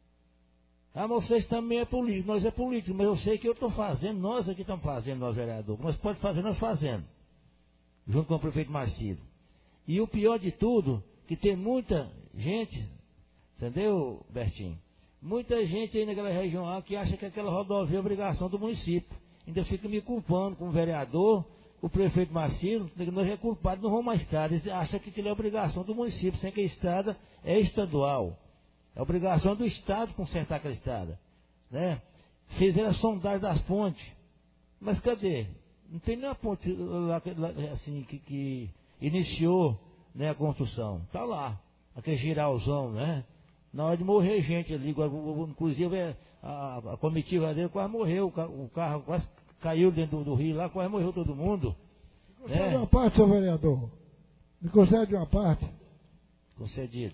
Ah, mas vocês também é político, nós é político, mas eu sei que eu estou fazendo, nós aqui estamos fazendo, nós vereadores. Nós podemos fazer, nós fazendo. Junto com o prefeito Marcílio. E o pior de tudo, que tem muita gente, entendeu, Bertinho? Muita gente aí naquela região lá que acha que aquela rodovia é obrigação do município. Ainda fica me culpando como vereador, o prefeito Marcílio, nós é culpado, não vão mais estrada. Eles acham que aquilo é obrigação do município, sem que a estrada é estadual. É obrigação do Estado consertar aquela estrada. Né? Fizeram a sondagem das pontes. Mas cadê? Não tem nenhuma ponte lá, lá assim, que, que iniciou, né, a construção. Está lá, aquele giralzão, né? Na hora de morrer gente ali, inclusive a, a comitiva dele quase morreu, o carro quase caiu dentro do, do rio lá, quase morreu todo mundo. Me concede uma parte, senhor vereador. Me concede uma parte. Concedido.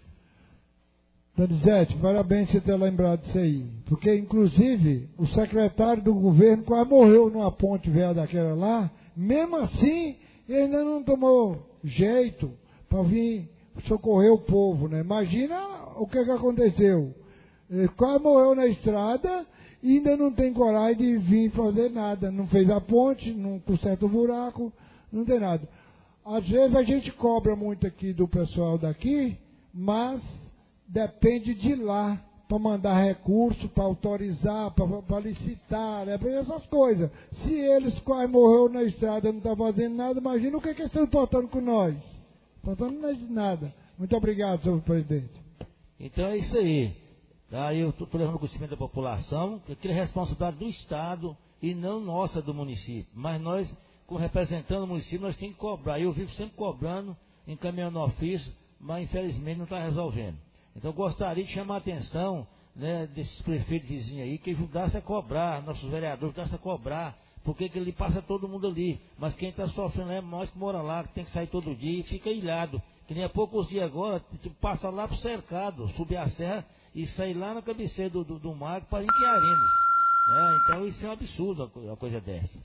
Donizete, parabéns por você ter lembrado disso aí. Porque, inclusive, o secretário do governo quase morreu numa ponte velha daquela lá. Mesmo assim, ele ainda não tomou jeito para vir socorrer o povo, né? Imagina o que, que aconteceu. Ele quase morreu na estrada e ainda não tem coragem de vir fazer nada. Não fez a ponte, não conserta o buraco, não tem nada. Às vezes a gente cobra muito aqui do pessoal daqui, mas depende de lá para mandar recurso, para autorizar, para licitar, né? Para essas coisas. Se eles quase morreram na estrada e não estão fazendo nada, imagina o que, que eles estão importando com nós. Importando nada. Muito obrigado, senhor presidente. Então é isso aí. Aí eu estou levando o conhecimento da população, que aquilo é responsabilidade do Estado e não nossa do município. Mas nós, como representando o município, nós temos que cobrar. Eu vivo sempre cobrando, encaminhando ofício, mas infelizmente não está resolvendo. Então eu gostaria de chamar a atenção, né, desses prefeitos vizinhos aí, que ajudassem a cobrar, nossos vereadores ajudassem a cobrar, porque que ele passa todo mundo ali. Mas quem está sofrendo é nós que mora lá, que tem que sair todo dia e fica ilhado. Que nem há poucos dias agora, tipo, passa lá para o cercado, subir a serra e sair lá na cabeceira do, do, do mar para ir em Arinos. Né? Então isso é um absurdo, uma coisa dessa.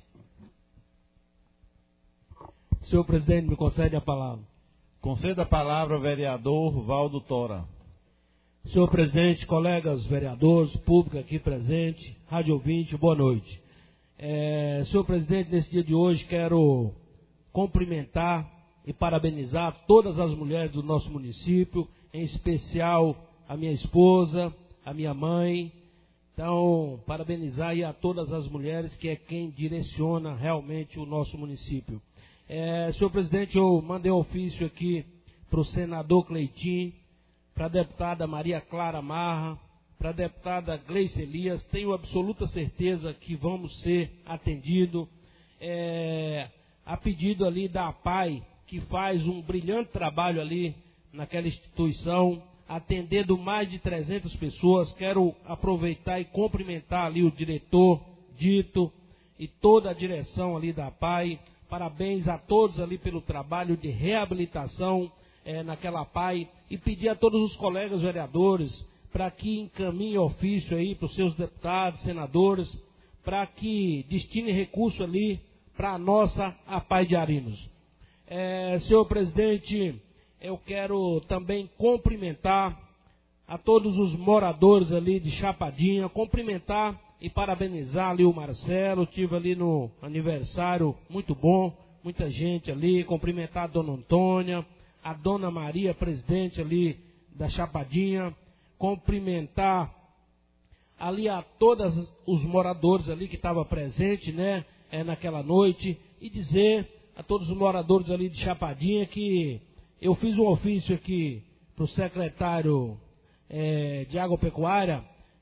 Senhor presidente, me concede a palavra. Conceda a palavra ao vereador Valdo Tora. Senhor presidente, colegas vereadores, público aqui presente, rádio ouvinte, boa noite. É, senhor presidente, nesse dia de hoje quero cumprimentar e parabenizar todas as mulheres do nosso município, em especial a minha esposa, a minha mãe. Então, parabenizar aí a todas as mulheres, que é quem direciona realmente o nosso município. É, senhor presidente, eu mandei um ofício aqui para o senador Cleitinho, para a deputada Maria Clara Marra, para a deputada Gleice Elias. Tenho absoluta certeza que vamos ser atendidos. É, a pedido ali da A P A I, que faz um brilhante trabalho ali naquela instituição, atendendo mais de trezentas pessoas. Quero aproveitar e cumprimentar ali o diretor Dito e toda a direção ali da A P A I. Parabéns a todos ali pelo trabalho de reabilitação é, naquela A P A I, e pedir a todos os colegas vereadores para que encaminhem ofício aí para os seus deputados, senadores, para que destine recurso ali para a nossa A P A I de Arinos. É, senhor presidente, eu quero também cumprimentar a todos os moradores ali de Chapadinha, cumprimentar e parabenizar ali o Marcelo. Tive ali no aniversário muito bom, muita gente ali, cumprimentar a dona Antônia, a dona Maria, presidente ali da Chapadinha, cumprimentar ali a todos os moradores ali que estavam presentes, né, é, naquela noite, e dizer a todos os moradores ali de Chapadinha que eu fiz um ofício aqui para o secretário é, de Agropecuária,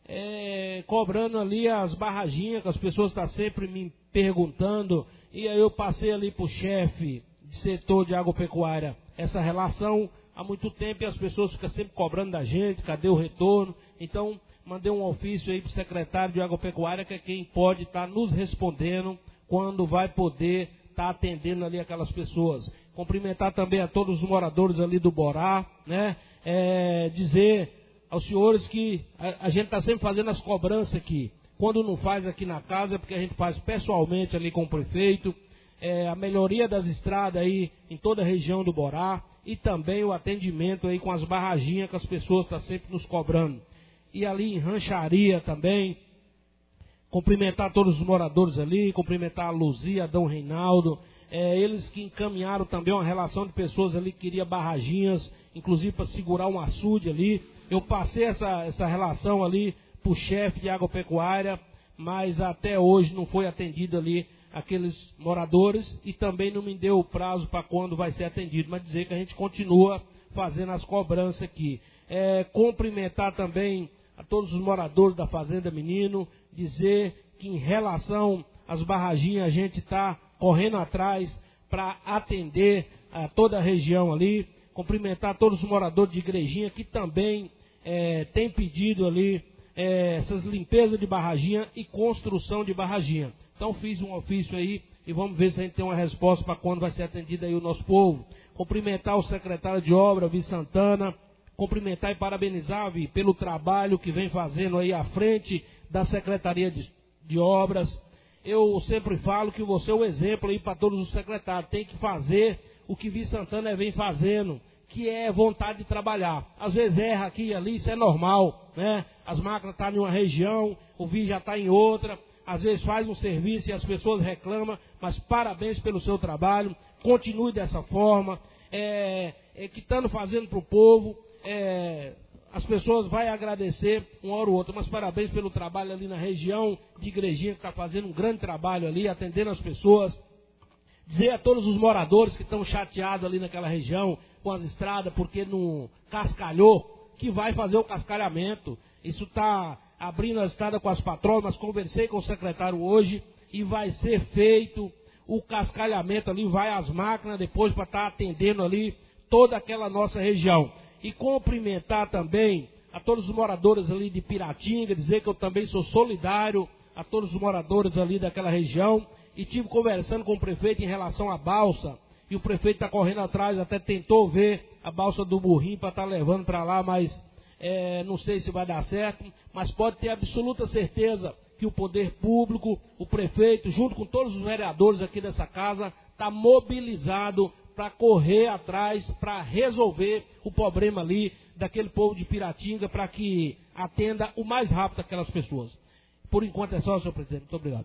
é, cobrando ali as barraginhas, que as pessoas estão sempre me perguntando, e aí eu passei ali para o chefe de setor de agropecuária essa relação há muito tempo, e as pessoas ficam sempre cobrando da gente, cadê o retorno? Então, mandei um ofício aí para o secretário de agropecuária, que é quem pode estar nos respondendo quando vai poder estar atendendo ali aquelas pessoas. Cumprimentar também a todos os moradores ali do Borá, né? É, dizer aos senhores que a, a gente está sempre fazendo as cobranças aqui. Quando não faz aqui na casa, é porque a gente faz pessoalmente ali com o prefeito. É, a melhoria das estradas aí em toda a região do Borá, e também o atendimento aí com as barraginhas que as pessoas estão sempre nos cobrando. E ali em Rancharia também, cumprimentar todos os moradores ali, cumprimentar a Luzia, Adão Reinaldo, é, eles que encaminharam também uma relação de pessoas ali que queriam barraginhas, inclusive para segurar um açude ali. Eu passei essa, essa relação ali para o chefe de agropecuária, mas até hoje não foi atendido ali aqueles moradores, e também não me deu o prazo para quando vai ser atendido, mas dizer que a gente continua fazendo as cobranças aqui. É, cumprimentar também a todos os moradores da Fazenda Menino, dizer que em relação às barraginhas a gente está correndo atrás para atender a toda a região ali. Cumprimentar todos os moradores de Igrejinha que também é, têm pedido ali é, essas limpezas de barraginha e construção de barraginha. Então fiz um ofício aí e vamos ver se a gente tem uma resposta para quando vai ser atendido aí o nosso povo. Cumprimentar o secretário de obra, Vi Santana, cumprimentar e parabenizar, Vi, pelo trabalho que vem fazendo aí à frente da Secretaria de, de Obras. Eu sempre falo que você é o exemplo aí para todos os secretários, tem que fazer o que Vi Santana vem fazendo, que é vontade de trabalhar. Às vezes erra aqui e ali, isso é normal, né? As máquinas estão em uma região, o Vi já está em outra. Às vezes faz um serviço e as pessoas reclamam, mas parabéns pelo seu trabalho, continue dessa forma, é, é, que estando fazendo para o povo, é, as pessoas vão agradecer uma hora ou outra, mas parabéns pelo trabalho ali na região de Igrejinha, que está fazendo um grande trabalho ali, atendendo as pessoas. Dizer a todos os moradores que estão chateados ali naquela região, com as estradas, porque não cascalhou, que vai fazer o cascalhamento. Isso está abrindo a estrada com as patroas, mas conversei com o secretário hoje e vai ser feito o cascalhamento ali, vai as máquinas depois para estar atendendo ali toda aquela nossa região. E cumprimentar também a todos os moradores ali de Piratinga, dizer que eu também sou solidário a todos os moradores ali daquela região, e tive conversando com o prefeito em relação à balsa, e o prefeito está correndo atrás, até tentou ver a balsa do Burrinho para estar levando para lá, mas É, não sei se vai dar certo, mas pode ter absoluta certeza que o poder público, o prefeito, junto com todos os vereadores aqui dessa casa, está mobilizado para correr atrás, para resolver o problema ali daquele povo de Piratinga, para que atenda o mais rápido aquelas pessoas. Por enquanto é só, senhor presidente. Muito obrigado.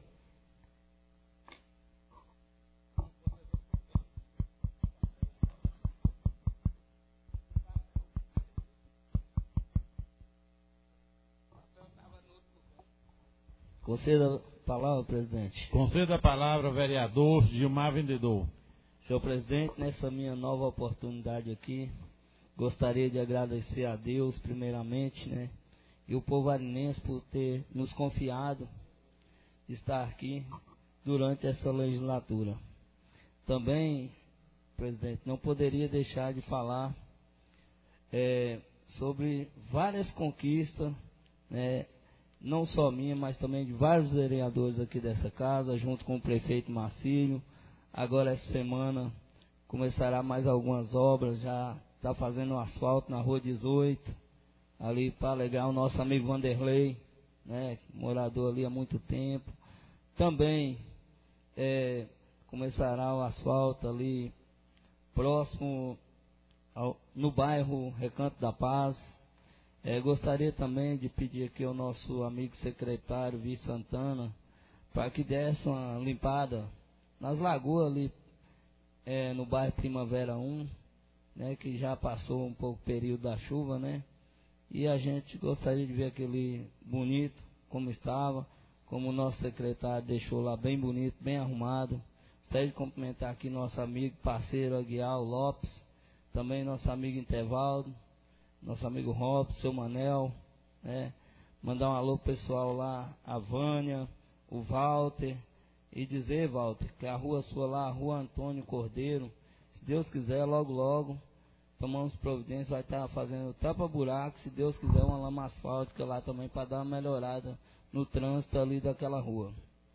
Conceda a palavra, presidente. Conceda a palavra, vereador Gilmar Vendedor. Senhor presidente, nessa minha nova oportunidade aqui, gostaria de agradecer a Deus, primeiramente, né, e o povo arinense por ter nos confiado de estar aqui durante essa legislatura. Também, presidente, não poderia deixar de falar é, sobre várias conquistas, né, não só minha, mas também de vários vereadores aqui dessa casa, junto com o prefeito Marcílio. Agora, essa semana, começará mais algumas obras, já está fazendo asfalto na Rua dezoito, ali para alegar o nosso amigo Vanderlei, né, morador ali há muito tempo. Também é, começará o asfalto ali próximo ao, no bairro Recanto da Paz. É, gostaria também de pedir aqui ao nosso amigo secretário Vi Santana para que desse uma limpada nas lagoas ali é, no bairro Primavera um, né, que já passou um pouco o período da chuva, né? E a gente gostaria de ver aquele bonito como estava, como o nosso secretário deixou lá bem bonito, bem arrumado. Gostaria de cumprimentar aqui nosso amigo, parceiro Aguiar Lopes, também nosso amigo Intervaldo, nosso amigo Robson, seu Manel, né? mandar um alô pro pessoal lá, a Vânia, o Walter, e dizer, Walter, que a rua sua lá, a Rua Antônio Cordeiro, se Deus quiser, logo, logo, tomamos providência, vai estar fazendo tapa-buraco, se Deus quiser, uma lama asfáltica lá também, para dar uma melhorada no trânsito ali daquela rua.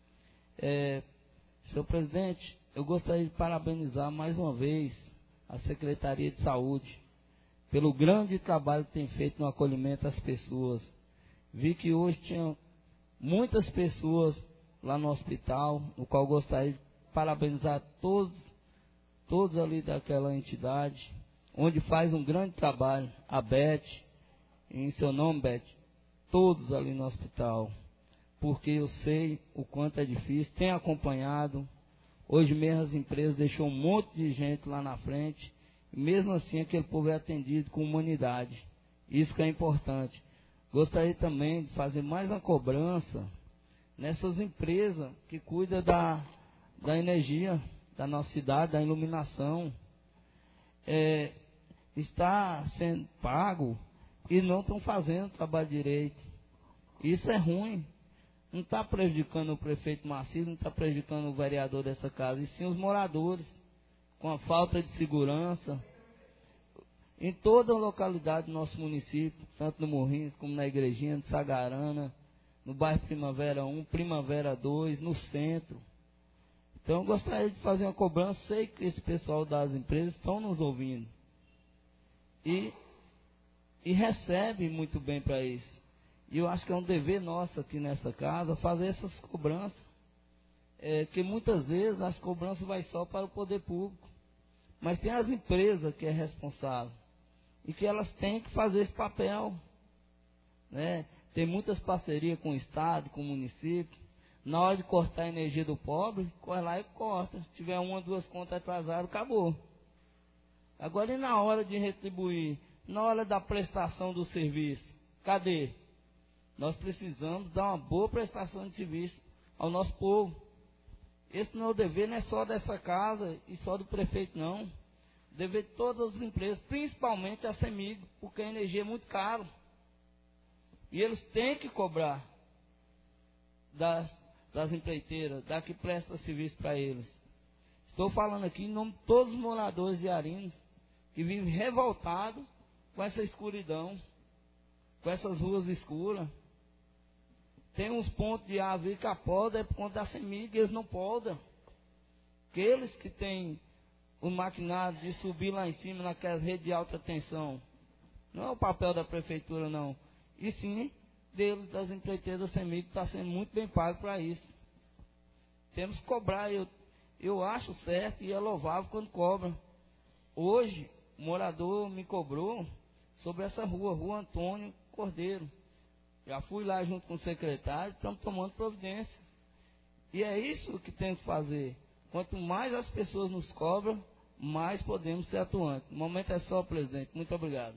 É, senhor presidente, eu gostaria de parabenizar mais uma vez a Secretaria de Saúde pelo grande trabalho que tem feito no acolhimento às pessoas. Vi que hoje tinha muitas pessoas lá no hospital, no qual gostaria de parabenizar todos, todos ali daquela entidade, onde faz um grande trabalho, a Beth, em seu nome, Beth, todos ali no hospital, porque eu sei o quanto é difícil, tenho acompanhado. Hoje mesmo as empresas deixou um monte de gente lá na frente, e mesmo assim aquele povo é atendido com humanidade. Isso que é importante. Gostaria também de fazer mais uma cobrança nessas empresas que cuidam da, da energia da nossa cidade, da iluminação. É, está sendo pago e não estão fazendo o trabalho direito. Isso é ruim. Não está prejudicando o prefeito Marcílio, não está prejudicando o vereador dessa casa, e sim os moradores, com a falta de segurança. Em toda a localidade do nosso município, tanto no Morrinhos como na Igrejinha de Sagarana, no bairro Primavera um, Primavera dois, no centro. Então eu gostaria de fazer uma cobrança, sei que esse pessoal das empresas estão nos ouvindo. E, e recebe muito bem para isso. E eu acho que é um dever nosso aqui nessa casa fazer essas cobranças. É, que muitas vezes as cobranças vai só para o poder público. Mas tem as empresas que é responsável. E que elas têm que fazer esse papel. Né? Tem muitas parcerias com o Estado, com o município. Na hora de cortar a energia do pobre, corre lá e corta. Se tiver uma, duas contas atrasadas, acabou. Agora e na hora de retribuir? Na hora da prestação do serviço? Cadê? Nós precisamos dar uma boa prestação de serviço ao nosso povo. Esse não é o dever, não é só dessa casa e só do prefeito, não. O dever de todas as empresas, principalmente a CEMIG, porque a energia é muito cara. E eles têm que cobrar das, das empreiteiras, da que presta serviço para eles. Estou falando aqui em nome de todos os moradores de Arinos, que vivem revoltados com essa escuridão, com essas ruas escuras. Tem uns pontos de árvore que a poda é por conta da CEMIG, eles não podam. Aqueles que têm o maquinário de subir lá em cima naquelas redes de alta tensão, não é o papel da prefeitura, não. E sim, deles, das empreiteiras da CEMIG, que está sendo muito bem pago para isso. Temos que cobrar, eu, eu acho certo e é louvável quando cobra. Hoje, o morador me cobrou sobre essa rua, Rua Antônio Cordeiro. Já fui lá junto com o secretário, estamos tomando providência. E é isso que temos que fazer. Quanto mais as pessoas nos cobram, mais podemos ser atuantes. O momento é só, presidente. Muito obrigado.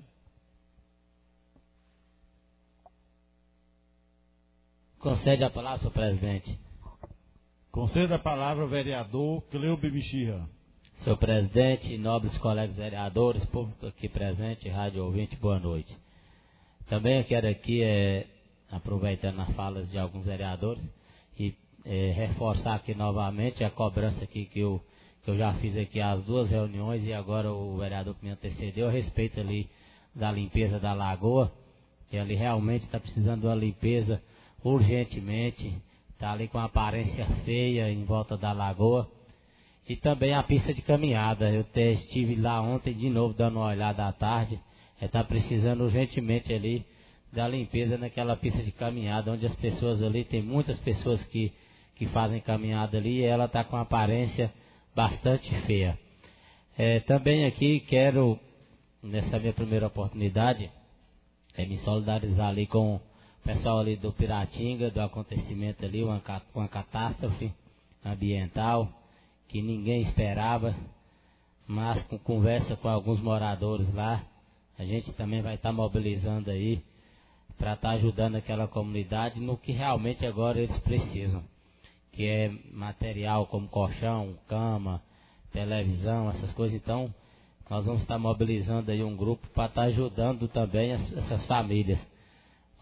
Concede a palavra, senhor presidente. Conceda a palavra ao vereador Cleuber Mexia. Senhor presidente, nobres colegas vereadores, público aqui presente, rádio ouvinte, boa noite. Também eu quero aqui, é, aproveitando as falas de alguns vereadores, e é, reforçar aqui novamente a cobrança aqui que eu, que eu já fiz aqui as duas reuniões, e agora o vereador que me antecedeu a respeito ali da limpeza da lagoa, que ali realmente está precisando de uma limpeza urgentemente, está ali com uma aparência feia em volta da lagoa. E também a pista de caminhada, eu te, estive lá ontem de novo dando uma olhada à tarde, está precisando urgentemente ali da limpeza naquela pista de caminhada, onde as pessoas ali, tem muitas pessoas que, que fazem caminhada ali, e ela está com uma aparência bastante feia. É, também aqui quero, nessa minha primeira oportunidade, é, me solidarizar ali com o pessoal ali do Piratinga, do acontecimento ali, uma, uma catástrofe ambiental, que ninguém esperava, mas com conversa com alguns moradores lá, a gente também vai estar mobilizando aí para estar ajudando aquela comunidade no que realmente agora eles precisam, que é material como colchão, cama, televisão, essas coisas. Então nós vamos estar mobilizando aí um grupo para estar ajudando também as, essas famílias,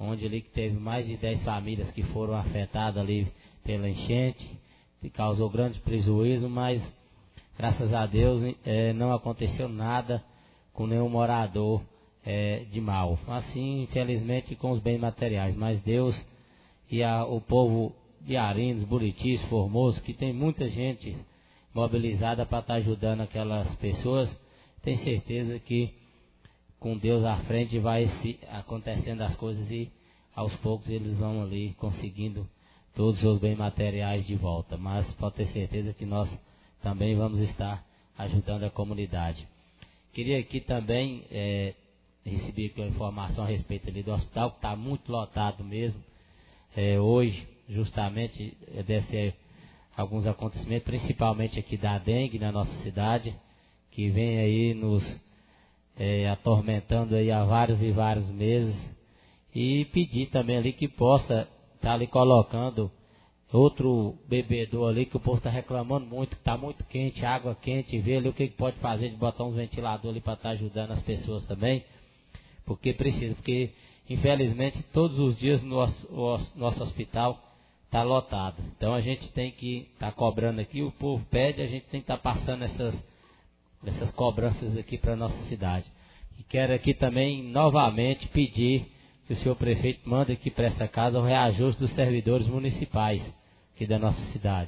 onde ali que teve mais de dez famílias que foram afetadas ali pela enchente, que causou grande prejuízo, mas graças a Deus é, não aconteceu nada com nenhum morador é, de mal. Assim, infelizmente, com os bens materiais, mas Deus e a, o povo de Arinos, Buritis, Formoso, que tem muita gente mobilizada para estar ajudando aquelas pessoas, tem certeza que com Deus à frente vai se acontecendo as coisas e aos poucos eles vão ali conseguindo todos os bens materiais de volta. Mas pode ter certeza que nós também vamos estar ajudando a comunidade. Queria aqui também é, receber aqui uma informação a respeito ali do hospital, que está muito lotado mesmo. É, hoje, justamente, deve ser alguns acontecimentos, principalmente aqui da dengue na nossa cidade, que vem aí nos é, atormentando aí há vários e vários meses, e pedir também ali que possa estar ali colocando outro bebedor ali, que o povo está reclamando muito, que está muito quente, água quente, ver ali o que pode fazer de botar uns ventiladores ali para estar ajudando as pessoas também, porque precisa, porque infelizmente todos os dias no nosso, nosso hospital está lotado. Então a gente tem que estar tá cobrando aqui, o povo pede, a gente tem que estar tá passando essas, essas cobranças aqui para a nossa cidade. E quero aqui também novamente pedir que o senhor prefeito mande aqui para essa casa o reajuste dos servidores municipais aqui da nossa cidade.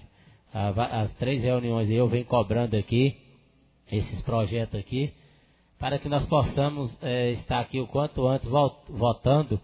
As três reuniões eu venho cobrando aqui, esses projetos aqui, para que nós possamos é, estar aqui o quanto antes votando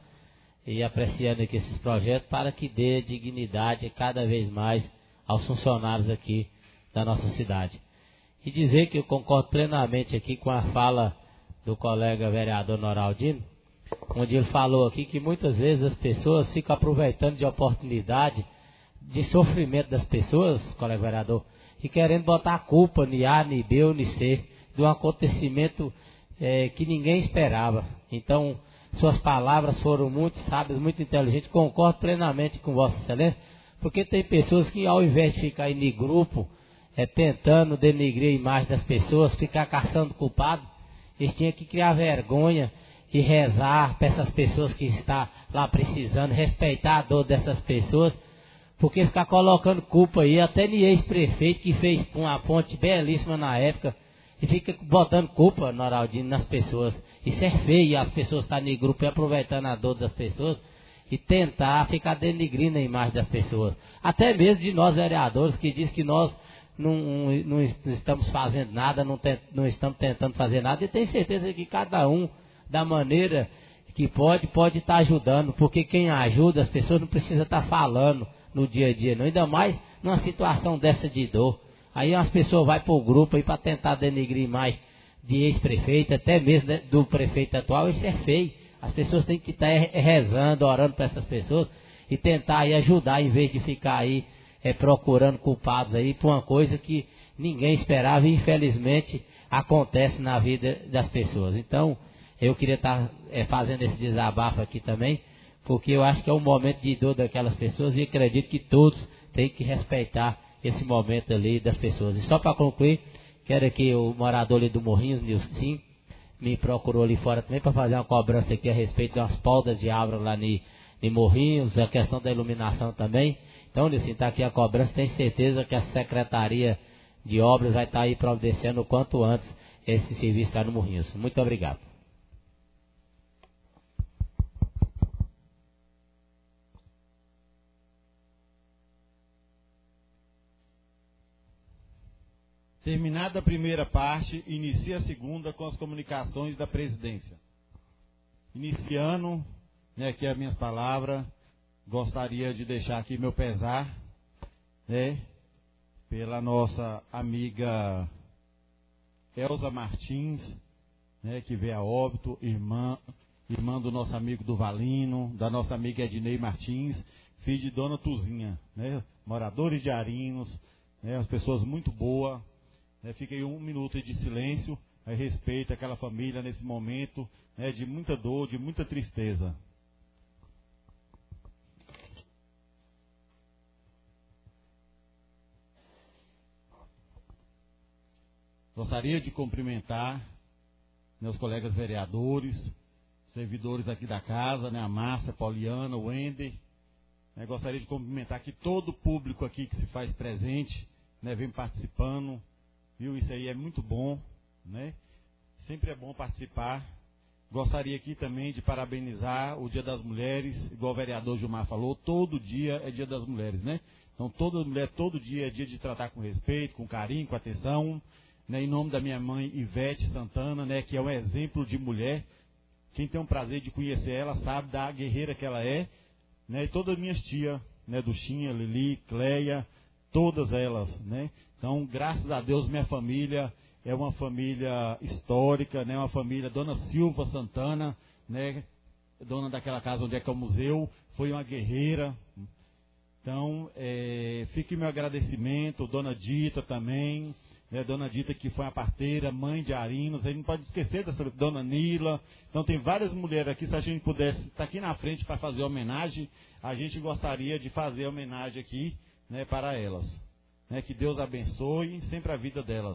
e apreciando aqui esses projetos, para que dê dignidade cada vez mais aos funcionários aqui da nossa cidade. E dizer que eu concordo plenamente aqui com a fala do colega vereador Noraldino, onde ele falou aqui que muitas vezes as pessoas ficam aproveitando de oportunidade, de sofrimento das pessoas, colega vereador, e querendo botar a culpa em A, em B ou em C, de um acontecimento é, que ninguém esperava. Então, suas palavras foram muito sábias, muito inteligentes, concordo plenamente com Vossa Excelência, porque tem pessoas que ao invés de ficar aí em grupo, é, tentando denegrir a imagem das pessoas, ficar caçando culpado, eles tinham que criar vergonha e rezar para essas pessoas que estão lá precisando, respeitar a dor dessas pessoas, porque ficar colocando culpa aí, até nem ex-prefeito que fez uma ponte belíssima na época, e fica botando culpa, Noraldino, nas pessoas. Isso é feio, as pessoas estão em grupo e aproveitando a dor das pessoas e tentar ficar denegrindo a imagem das pessoas. Até mesmo de nós vereadores, que diz que nós não, não, não estamos fazendo nada, não, tem, não estamos tentando fazer nada, e tenho certeza que cada um, da maneira que pode, pode estar ajudando, porque quem ajuda as pessoas não precisa estar falando no dia a dia, não, ainda mais numa situação dessa de dor. Aí as pessoas vão para o grupo aí para tentar denegrir mais de ex-prefeito, até mesmo do prefeito atual. Isso é feio. As pessoas têm que estar rezando, orando para essas pessoas e tentar aí ajudar, em vez de ficar aí é, procurando culpados aí por uma coisa que ninguém esperava e infelizmente acontece na vida das pessoas. Então, eu queria estar é, fazendo esse desabafo aqui também, porque eu acho que é um momento de dor daquelas pessoas e acredito que todos têm que respeitar esse momento ali das pessoas. E só para concluir, quero que o morador ali do Morrinhos, Nilson, me procurou ali fora também para fazer uma cobrança aqui a respeito de umas poldas de árvore lá em Morrinhos, a questão da iluminação também. Então, Nilson, está aqui a cobrança, tenho certeza que a Secretaria de Obras vai estar aí providenciando o quanto antes esse serviço lá no Morrinhos. Muito obrigado. Terminada a primeira parte, inicia a segunda com as comunicações da presidência. Iniciando, né, aqui as minhas palavras, gostaria de deixar aqui meu pesar, né, pela nossa amiga Elza Martins, né, que veio a óbito, irmã, irmã do nosso amigo Duvalino, da nossa amiga Ednei Martins, filho de Dona Tuzinha, né, moradores de Arinos, né, as pessoas muito boas. Né, fica aí um minuto de silêncio a respeito daquela família nesse momento, né, de muita dor, de muita tristeza. Gostaria de cumprimentar meus colegas vereadores, servidores aqui da casa, né, a Márcia, a Pauliana, o Wender. Né, gostaria de cumprimentar aqui todo o público aqui que se faz presente, né, vem participando, viu? Isso aí é muito bom, né? Sempre é bom participar. Gostaria aqui também de parabenizar o Dia das Mulheres, igual o vereador Gilmar falou, todo dia é Dia das Mulheres, né? Então toda mulher, todo dia é dia de tratar com respeito, com carinho, com atenção, né? Em nome da minha mãe Ivete Santana, né, que é um exemplo de mulher. Quem tem o prazer de conhecer ela sabe da guerreira que ela é, né? E todas as minhas tias, né, Duchinha, Lili, Cleia, todas elas, né? Então, graças a Deus, minha família é uma família histórica, né? Uma família, Dona Silva Santana, né? Dona daquela casa onde é que é o museu, foi uma guerreira. Então, é, fique meu agradecimento, Dona Dita também, né? Dona Dita que foi a parteira, mãe de Arinos, a gente não pode esquecer dessa Dona Nila. Então tem várias mulheres aqui, se a gente pudesse estar aqui na frente para fazer homenagem, a gente gostaria de fazer homenagem aqui, né, para elas. Né? Que Deus abençoe sempre a vida delas.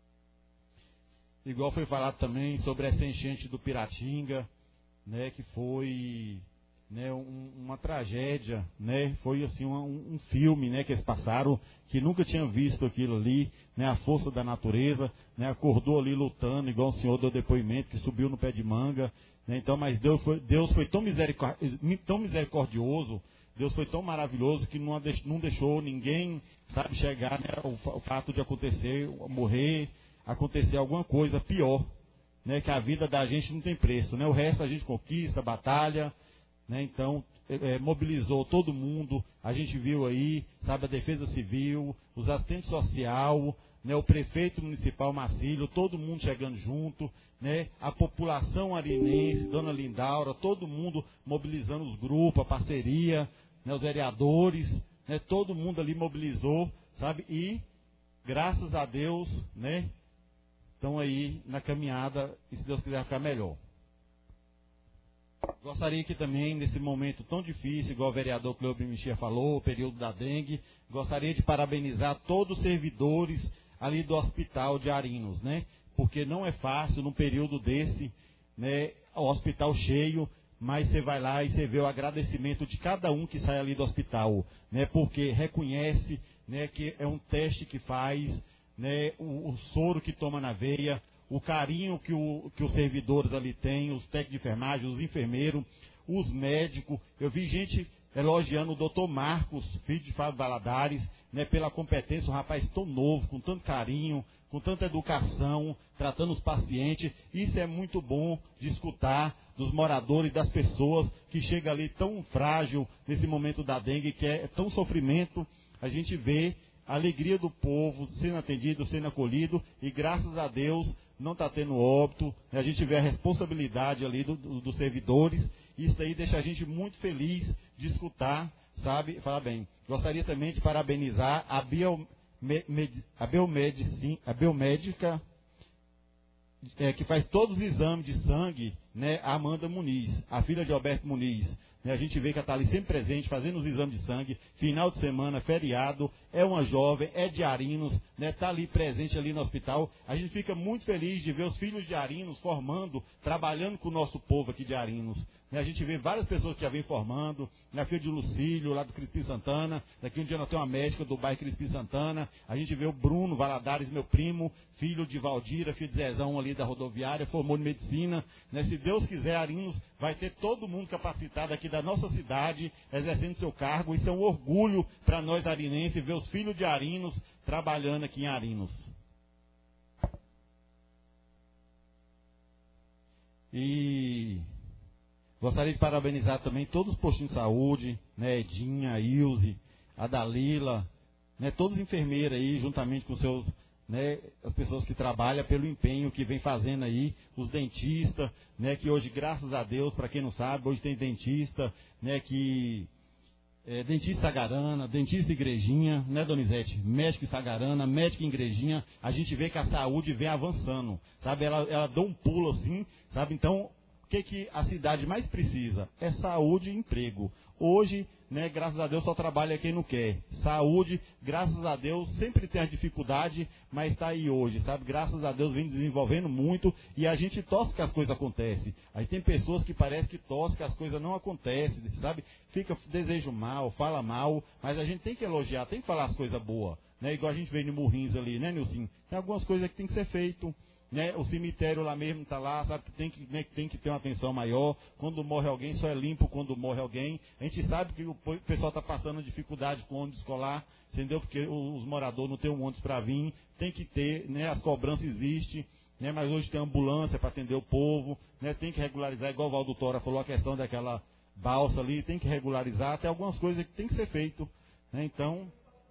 Igual foi falado também sobre essa enchente do Piratinga, né, que foi, né, um, uma tragédia, né, foi assim um, um filme, né, que eles passaram, que nunca tinham visto aquilo ali, né, a força da natureza, né, acordou ali lutando, igual o senhor deu depoimento, que subiu no pé de manga, né, então, mas Deus foi, Deus foi tão, misericord, tão misericordioso, Deus foi tão maravilhoso que não, não deixou ninguém, sabe, chegar, né, o, o fato de acontecer, morrer, acontecer alguma coisa pior, né, que a vida da gente não tem preço, né, o resto a gente conquista, batalha, né, então é, mobilizou todo mundo, a gente viu aí, sabe, a Defesa Civil, os assistentes sociais, né, o prefeito municipal Marcílio, todo mundo chegando junto, né, a população arinense, Dona Lindaura, todo mundo mobilizando os grupos, a parceria, né, os vereadores, né, todo mundo ali mobilizou, sabe, e graças a Deus, né, estão aí na caminhada e se Deus quiser ficar melhor. Gostaria que também, nesse momento tão difícil, igual o vereador Cleober Mexia falou, o período da dengue, gostaria de parabenizar todos os servidores ali do hospital de Arinos, né? Porque não é fácil num período desse, né, o hospital cheio, mas você vai lá e você vê o agradecimento de cada um que sai ali do hospital, né? Porque reconhece, né, que é um teste que faz, né, o, o soro que toma na veia, o carinho que, o, que os servidores ali têm, os técnicos de enfermagem, os enfermeiros, os médicos. Eu vi gente elogiando o doutor Marcos, filho de Fábio Valadares, né, pela competência, um rapaz tão novo, com tanto carinho, com tanta educação, tratando os pacientes. Isso é muito bom de escutar dos moradores, das pessoas que chegam ali tão frágil nesse momento da dengue, que é tão sofrimento. A gente vê a alegria do povo sendo atendido, sendo acolhido, e graças a Deus não está tendo óbito, né? A gente vê a responsabilidade ali do, do, dos servidores, e isso aí deixa a gente muito feliz de escutar, sabe? Fala bem. Gostaria também de parabenizar a, bio, me, med, a, biomedicin, a biomédica, é, que faz todos os exames de sangue, né? A Amanda Muniz, a filha de Alberto Muniz. A gente vê que ela está ali sempre presente, fazendo os exames de sangue, final de semana, feriado, é uma jovem, é de Arinos, né, está ali presente ali no hospital. A gente fica muito feliz de ver os filhos de Arinos formando, trabalhando com o nosso povo aqui de Arinos. A gente vê várias pessoas que já vêm formando, a filha de Lucílio, lá do Crispim Santana, daqui um dia nós temos uma médica do bairro Crispim Santana, a gente vê o Bruno Valadares, meu primo, filho de Valdira, filho de Zezão ali da rodoviária, formou em medicina, né? Se Deus quiser, Arinos vai ter todo mundo capacitado aqui da nossa cidade, exercendo seu cargo. Isso é um orgulho para nós arinenses, ver os filhos de Arinos trabalhando aqui em Arinos. E gostaria de parabenizar também todos os postinhos de saúde, né, Edinha, a Ilze, a Dalila, né, todos os enfermeiros aí, juntamente com seus, né, as pessoas que trabalham, pelo empenho que vem fazendo aí, os dentistas, né, que hoje, graças a Deus, para quem não sabe, hoje tem dentista, né, que é, dentista Sagarana, dentista Igrejinha, né, Donizete? Médico Sagarana, médico Igrejinha, a gente vê que a saúde vem avançando, sabe? Ela, ela dá um pulo assim, sabe? Então, o que, que a cidade mais precisa? É saúde e emprego. Hoje, né, graças a Deus, só trabalha quem não quer. Saúde, graças a Deus, sempre tem as dificuldades, mas está aí hoje, sabe? Graças a Deus vem desenvolvendo muito e a gente torce que as coisas acontecem. Aí tem pessoas que parece que torcem que as coisas não acontecem, sabe? Fica, desejo mal, fala mal, mas a gente tem que elogiar, tem que falar as coisas boas, né? Igual a gente vê no Murrinhos ali, né, Nilson? Tem algumas coisas que tem que ser feito. Né, o cemitério lá mesmo está lá, sabe que tem que, né, tem que ter uma atenção maior. Quando morre alguém, só é limpo quando morre alguém. A gente sabe que o pessoal está passando dificuldade com o ônibus escolar, entendeu? Porque os moradores não têm um ônibus para vir, tem que ter, né, as cobranças existem, né, mas hoje tem ambulância para atender o povo, né, tem que regularizar, igual o Valdo Tora falou, a questão daquela balsa ali, tem que regularizar, tem algumas coisas que tem que ser feito. Né, então,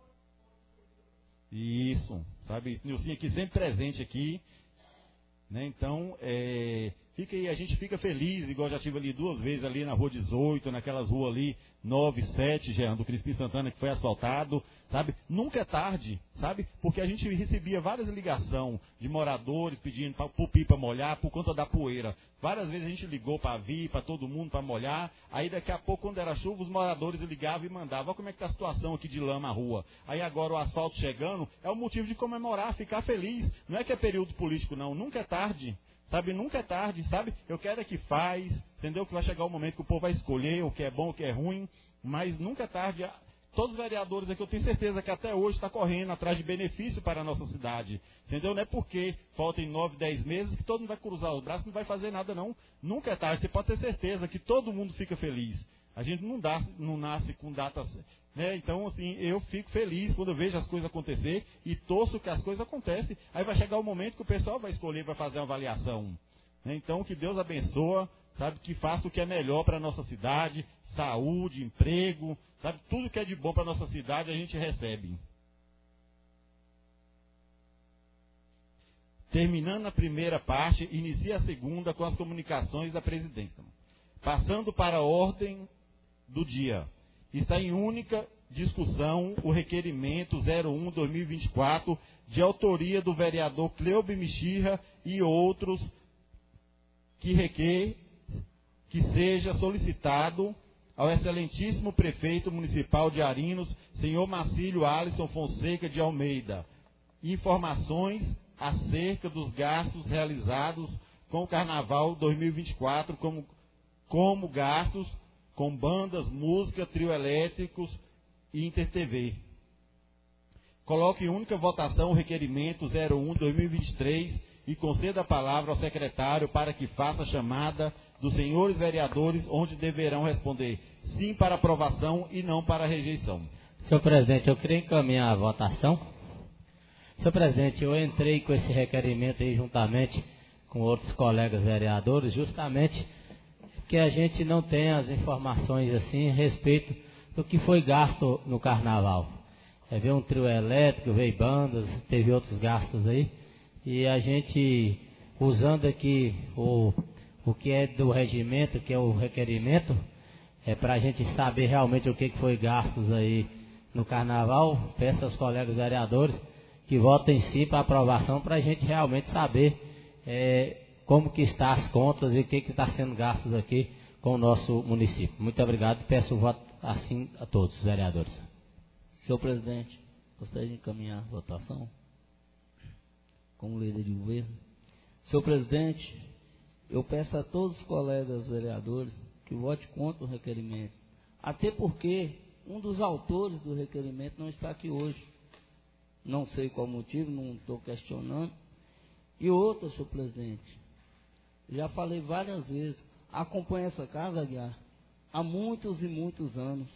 isso, sabe, Nilson aqui sempre presente aqui. Né, então, é, fica aí, a gente fica feliz, igual já estive ali duas vezes ali na rua dezoito, naquelas ruas ali, nove, sete, Jean, do Crispim Santana, que foi asfaltado, sabe? Nunca é tarde, sabe? Porque a gente recebia várias ligações de moradores pedindo para o pipa molhar por conta da poeira. Várias vezes a gente ligou para vir, para todo mundo, para molhar. Aí daqui a pouco, quando era chuva, os moradores ligavam e mandavam. Olha como é que está a situação aqui de lama a rua. Aí agora o asfalto chegando, é o motivo de comemorar, ficar feliz. Não é que é período político, não. Nunca é tarde. Sabe, nunca é tarde, sabe? Eu quero é que faz, entendeu? Que vai chegar o momento que o povo vai escolher o que é bom, o que é ruim, mas nunca é tarde. Todos os vereadores aqui, eu tenho certeza que até hoje está correndo atrás de benefício para a nossa cidade, entendeu? Não é porque faltam nove, dez meses que todo mundo vai cruzar os braços, não vai fazer nada não. Nunca é tarde, você pode ter certeza que todo mundo fica feliz. A gente não, dá, não nasce com datas, né? Então, assim, eu fico feliz quando eu vejo as coisas acontecer e torço que as coisas acontecem. Aí vai chegar o momento que o pessoal vai escolher, vai fazer uma avaliação. Né? Então, que Deus abençoe, sabe, que faça o que é melhor para a nossa cidade, saúde, emprego, sabe, tudo que é de bom para a nossa cidade a gente recebe. Terminando a primeira parte, inicia a segunda com as comunicações da presidenta. Passando para a ordem do dia. Está em única discussão o requerimento zero um barra dois mil e vinte e quatro, de autoria do vereador Cleube Mixirra e outros, que requer que seja solicitado ao excelentíssimo prefeito municipal de Arinos, senhor Marcílio Alisson Fonseca de Almeida, informações acerca dos gastos realizados com o Carnaval dois mil e vinte e quatro, como, como gastos com bandas, música, trio elétricos e Inter-T V. Coloque em única votação o requerimento zero um barra dois mil e vinte e três e conceda a palavra ao secretário para que faça a chamada dos senhores vereadores, onde deverão responder sim para aprovação e não para rejeição. Senhor presidente, eu queria encaminhar a votação. Senhor presidente, eu entrei com esse requerimento aí juntamente com outros colegas vereadores, justamente que a gente não tem as informações assim a respeito do que foi gasto no carnaval. É, veio um trio elétrico, veio bandas, teve outros gastos aí, e a gente, usando aqui o, o que é do regimento, que é o requerimento, é para a gente saber realmente o que foi gastos aí no carnaval, peço aos colegas vereadores que votem sim para aprovação, para a gente realmente saber é, como que está as contas e o que está sendo gastos aqui com o nosso município. Muito obrigado e peço o voto assim a todos os vereadores. Senhor presidente, gostaria de encaminhar a votação como líder de governo. Senhor presidente, eu peço a todos os colegas vereadores que votem contra o requerimento, até porque um dos autores do requerimento não está aqui hoje. Não sei qual motivo, não estou questionando. E outra, senhor presidente, já falei várias vezes, acompanho essa casa, Aguiar, há muitos e muitos anos.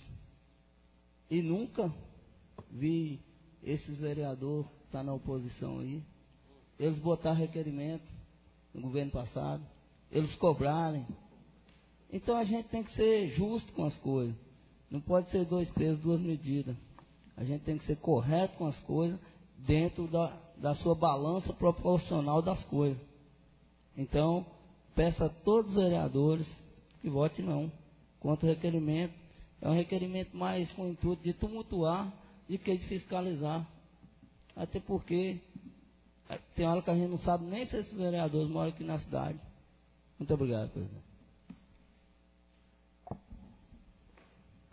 E nunca vi esses vereadores que estão na oposição aí, eles botaram requerimento no governo passado, eles cobrarem. Então a gente tem que ser justo com as coisas. Não pode ser dois pesos, duas medidas. A gente tem que ser correto com as coisas dentro da, da sua balança proporcional das coisas. Então, peço a todos os vereadores que votem não contra o requerimento. É um requerimento mais com o intuito de tumultuar do que de fiscalizar. Até porque tem hora que a gente não sabe nem se esses vereadores moram aqui na cidade. Muito obrigado, presidente.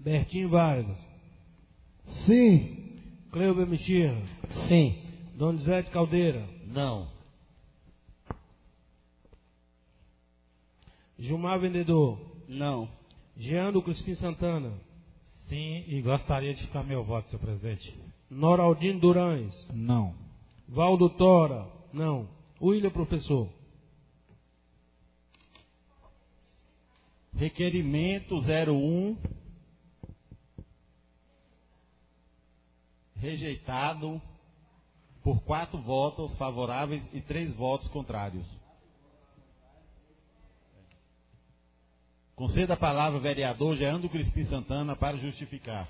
Bertinho Vargas. Sim. Cleuber Mexia. Sim. Donizete Caldeira. Não. Gilmar Vendedor. Não. Jean do Crispim Santana. Sim, e gostaria de ficar meu voto, senhor presidente. Noraldino Durães. Não. Valdo Tora. Não. William Professor. Requerimento zero um. Rejeitado por quatro votos favoráveis e três votos contrários. Conceda a palavra ao vereador Jean do Crispim Santana para justificar.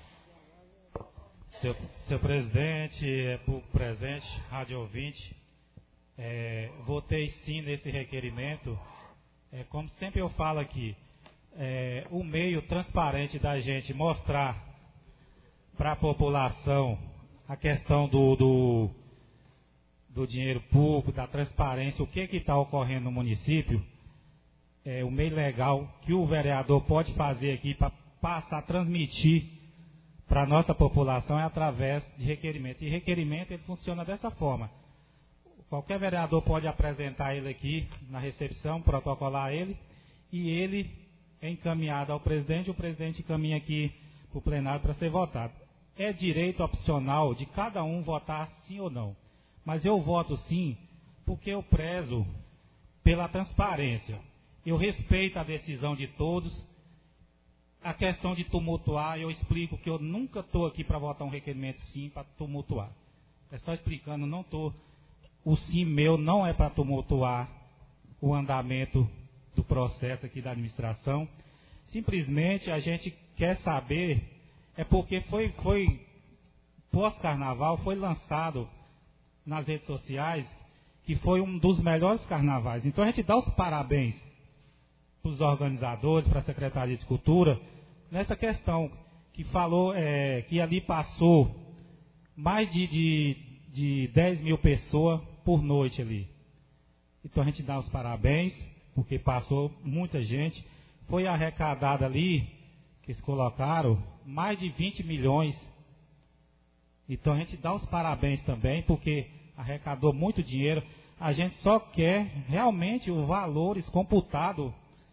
Seu, seu presidente, é, público presente, rádio ouvinte, é, votei sim nesse requerimento. É, como sempre eu falo aqui, é, o meio transparente da gente mostrar para a população a questão do, do, do dinheiro público, da transparência, o que está ocorrendo no município, é o meio legal que o vereador pode fazer aqui para passar a transmitir para a nossa população é através de requerimento. E requerimento ele funciona dessa forma. Qualquer vereador pode apresentar ele aqui na recepção, protocolar ele, e ele é encaminhado ao presidente, o presidente encaminha aqui para o plenário para ser votado. É direito opcional de cada um votar sim ou não. Mas eu voto sim porque eu prezo pela transparência. Eu respeito a decisão de todos. A questão de tumultuar, eu explico que eu nunca estou aqui para votar um requerimento sim para tumultuar. É só explicando, não estou. O sim meu não é para tumultuar o andamento do processo aqui da administração. Simplesmente a gente quer saber, é porque foi, foi pós-carnaval, foi lançado nas redes sociais que foi um dos melhores carnavais. Então a gente dá os parabéns para os organizadores, para a Secretaria de Cultura, nessa questão que falou é, que ali passou mais de, de, de dez mil pessoas por noite ali. Então a gente dá os parabéns, porque passou muita gente. Foi arrecadado ali, que eles colocaram, mais de vinte milhões. Então a gente dá os parabéns também, porque arrecadou muito dinheiro. A gente só quer realmente os valores computados,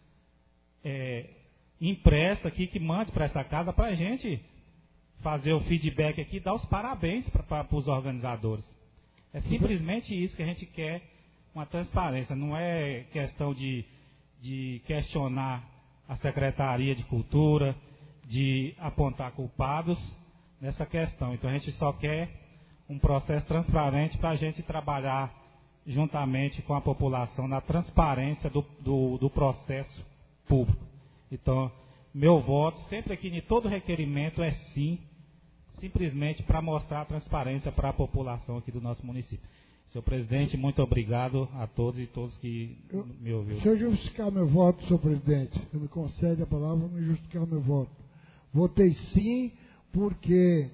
é, impresso aqui, que mande para essa casa, para a gente fazer o feedback aqui e dar os parabéns para os organizadores. É simplesmente isso que a gente quer, uma transparência. Não é questão de, de questionar a Secretaria de Cultura, de apontar culpados nessa questão. Então a gente só quer um processo transparente para a gente trabalhar juntamente com a população na transparência do, do, do processo público. Então, meu voto, sempre aqui em todo requerimento, é sim, simplesmente para mostrar a transparência para a população aqui do nosso município. Senhor presidente, muito obrigado a todos e todos que eu, me ouviram. Se eu justificar meu voto, senhor presidente, você me concede a palavra para justificar meu voto. Votei sim, porque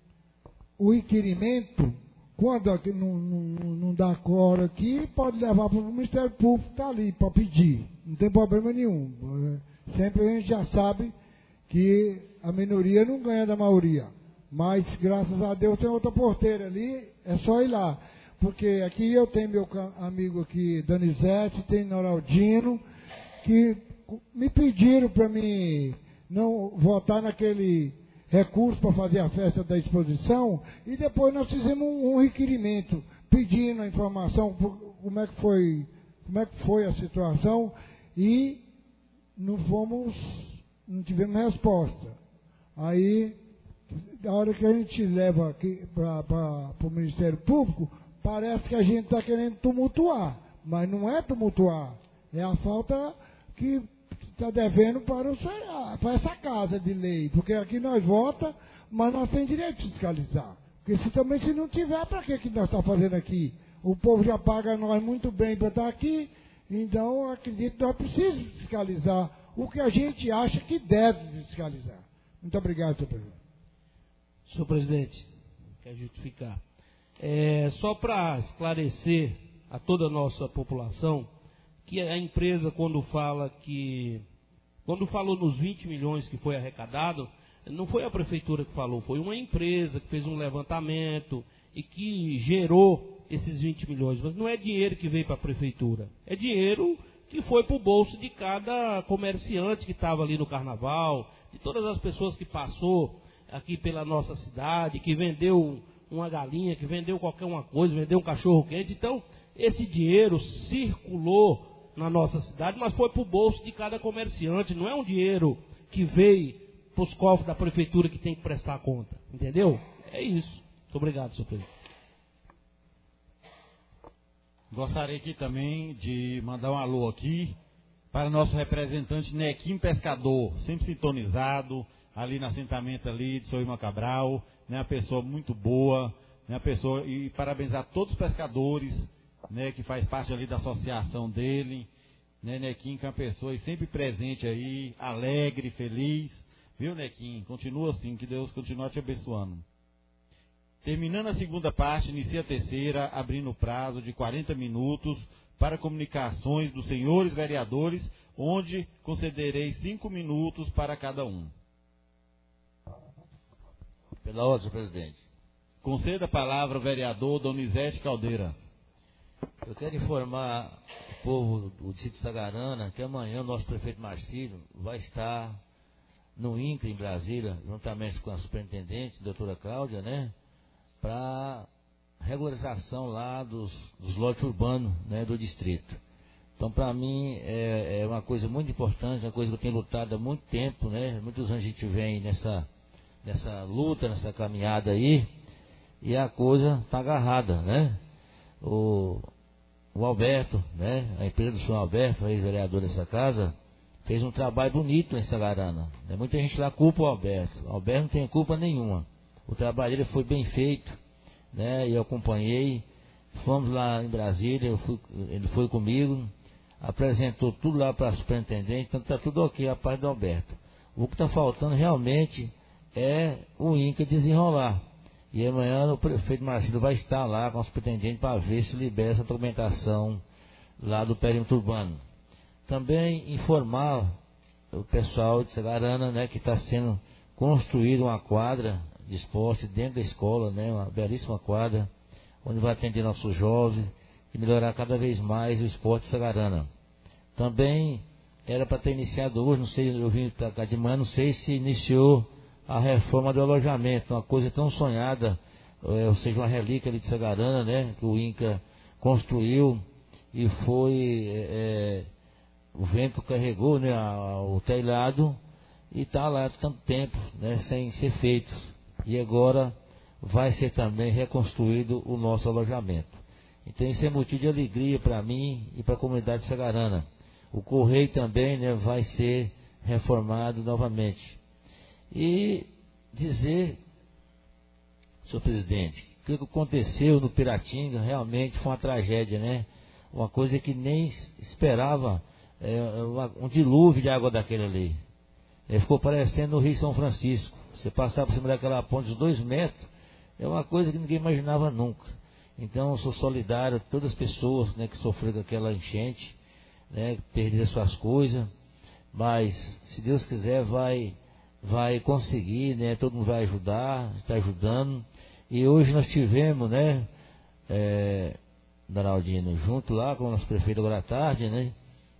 o requerimento, quando aqui não, não, não dá coro aqui, pode levar para o Ministério Público, está ali para pedir. Não tem problema nenhum. Sempre a gente já sabe que a minoria não ganha da maioria. Mas, graças a Deus, tem outra porteira ali, é só ir lá. Porque aqui eu tenho meu amigo aqui, Donizete, tem Noraldino, que me pediram para mim não votar naquele recurso para fazer a festa da exposição, e depois nós fizemos um, um requerimento pedindo a informação como é que foi, como é que foi a situação, e não fomos, não tivemos resposta. Aí, da hora que a gente leva aqui para o Ministério Público, parece que a gente está querendo tumultuar, mas não é tumultuar, é a falta que está devendo para, o, para essa casa de lei, porque aqui nós votamos, mas nós temos direito de fiscalizar. Porque se também se não tiver, para que, que nós estamos fazendo aqui? O povo já paga nós muito bem para estar aqui, então acredito que nós precisamos fiscalizar o que a gente acha que deve fiscalizar. Muito obrigado, senhor presidente. Senhor presidente, quer justificar? É, só para esclarecer a toda a nossa população, que a empresa, quando fala que, quando falou nos vinte milhões que foi arrecadado, não foi a prefeitura que falou, foi uma empresa que fez um levantamento e que gerou esses vinte milhões. Mas não é dinheiro que veio para a prefeitura, é dinheiro que foi para o bolso de cada comerciante que estava ali no carnaval, de todas as pessoas que passou aqui pela nossa cidade, que vendeu uma galinha, que vendeu qualquer uma coisa, vendeu um cachorro quente. Então, esse dinheiro circulou na nossa cidade, mas foi para o bolso de cada comerciante, não é um dinheiro que veio para os cofres da prefeitura que tem que prestar conta, entendeu? É isso. Muito obrigado, senhor presidente. Gostaria aqui também de mandar um alô aqui para nosso representante Nequim Pescador, sempre sintonizado ali no assentamento ali de São Irmão Cabral, né, uma pessoa muito boa, né, uma pessoa, e parabenizar todos os pescadores, né, que faz parte ali da associação dele, né, Nequim, que é uma pessoa e sempre presente aí, alegre, feliz, viu, Nequim? Continua assim, que Deus continue te abençoando. Terminando a segunda parte, inicia a terceira, abrindo o prazo de quarenta minutos para comunicações dos senhores vereadores, onde concederei cinco minutos para cada um. Pela ordem, senhor presidente. Conceda a palavra ao vereador Donizete Caldeira. Eu quero informar o povo do distrito de Sagarana que amanhã o nosso prefeito Marcílio vai estar no INCRA em Brasília, juntamente com a superintendente, a doutora Cláudia, né, para regularização lá dos, dos lotes urbanos, né, do distrito. Então, para mim, é, é uma coisa muito importante, uma coisa que eu tenho lutado há muito tempo, né, muitos anos a gente vem nessa, nessa luta, nessa caminhada aí, e a coisa está agarrada, né. O, o Alberto, né, a empresa do senhor Alberto, ex-vereador dessa casa, fez um trabalho bonito em Sagarana. Né? Muita gente lá culpa o Alberto. O Alberto não tem culpa nenhuma. O trabalho dele foi bem feito, né, e eu acompanhei. Fomos lá em Brasília, eu fui, ele foi comigo, apresentou tudo lá para a superintendente, então está tudo ok a parte do Alberto. O que está faltando realmente é o INCRA desenrolar. E amanhã o prefeito Marcílio vai estar lá com a superintendente para ver se libera essa documentação lá do perímetro urbano. Também informar o pessoal de Sagarana, né, que está sendo construída uma quadra de esporte dentro da escola, né, uma belíssima quadra, onde vai atender nossos jovens e melhorar cada vez mais o esporte de Sagarana. Também era para ter iniciado hoje, não sei, eu vim para cá de manhã, não sei se iniciou a reforma do alojamento, uma coisa tão sonhada, é, ou seja, uma relíquia ali de Sagarana, né, que o INCRA construiu e foi, é, o vento carregou, né, a, o telhado e está lá há tanto tempo, né, sem ser feito. E agora vai ser também reconstruído o nosso alojamento. Então isso é motivo de alegria para mim e para a comunidade de Sagarana. O Correio também, né, vai ser reformado novamente. E dizer, senhor presidente, que o que aconteceu no Piratinga realmente foi uma tragédia, né? Uma coisa que nem esperava, é, uma, um dilúvio de água daquele ali. É, ficou parecendo o Rio São Francisco. Você passar por cima daquela ponte de dois metros, é uma coisa que ninguém imaginava nunca. Então eu sou solidário a todas as pessoas, né, que sofreram com aquela enchente, né, que perderam suas coisas, mas se Deus quiser vai... vai conseguir, né? Todo mundo vai ajudar, está ajudando. E hoje nós tivemos, né, é, Donaldino, junto lá com o nosso prefeito agora à tarde, né?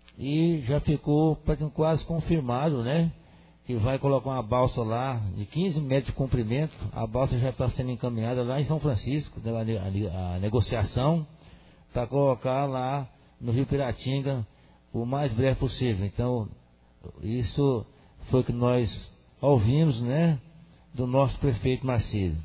E já ficou quase confirmado, né? Que vai colocar uma balsa lá de quinze metros de comprimento. A balsa já está sendo encaminhada lá em São Francisco, né, a, a negociação, para colocar lá no Rio Piratinga o mais breve possível. Então, isso foi o que nós ouvimos, né, do nosso prefeito Marcílio.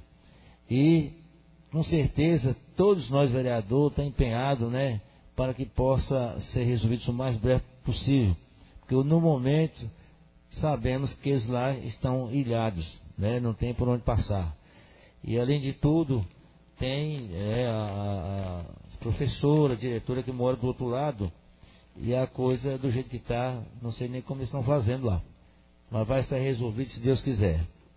E, com certeza, todos nós vereadores estão empenhados, né, para que possa ser resolvido isso o mais breve possível. Porque, no momento, sabemos que eles lá estão ilhados, né, não tem por onde passar. E, além de tudo, tem é, a, a professora, a diretora que mora do outro lado, e a coisa do jeito que está, não sei nem como eles estão fazendo lá. Mas vai ser resolvido se Deus quiser.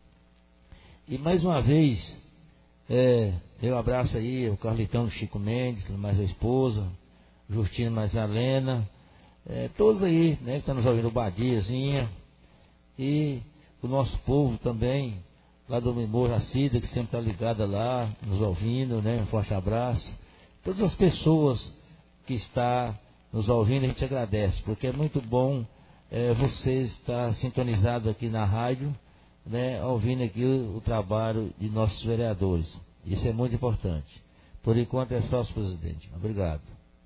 E mais uma vez, é, eu abraço aí o Carlitão do Chico Mendes, mais a esposa, Justino mais a Lena, é, todos aí, né, que estão nos ouvindo, o Badiazinha, e o nosso povo também, lá do Mimor Racida, que sempre está ligada lá, nos ouvindo, né? Um forte abraço. Todas as pessoas que estão nos ouvindo, a gente agradece, porque é muito bom é, vocês estar sintonizados aqui na rádio, né? Ouvindo aqui o, o trabalho de nossos vereadores. Isso é muito importante. Por enquanto é só, senhor presidente. Obrigado.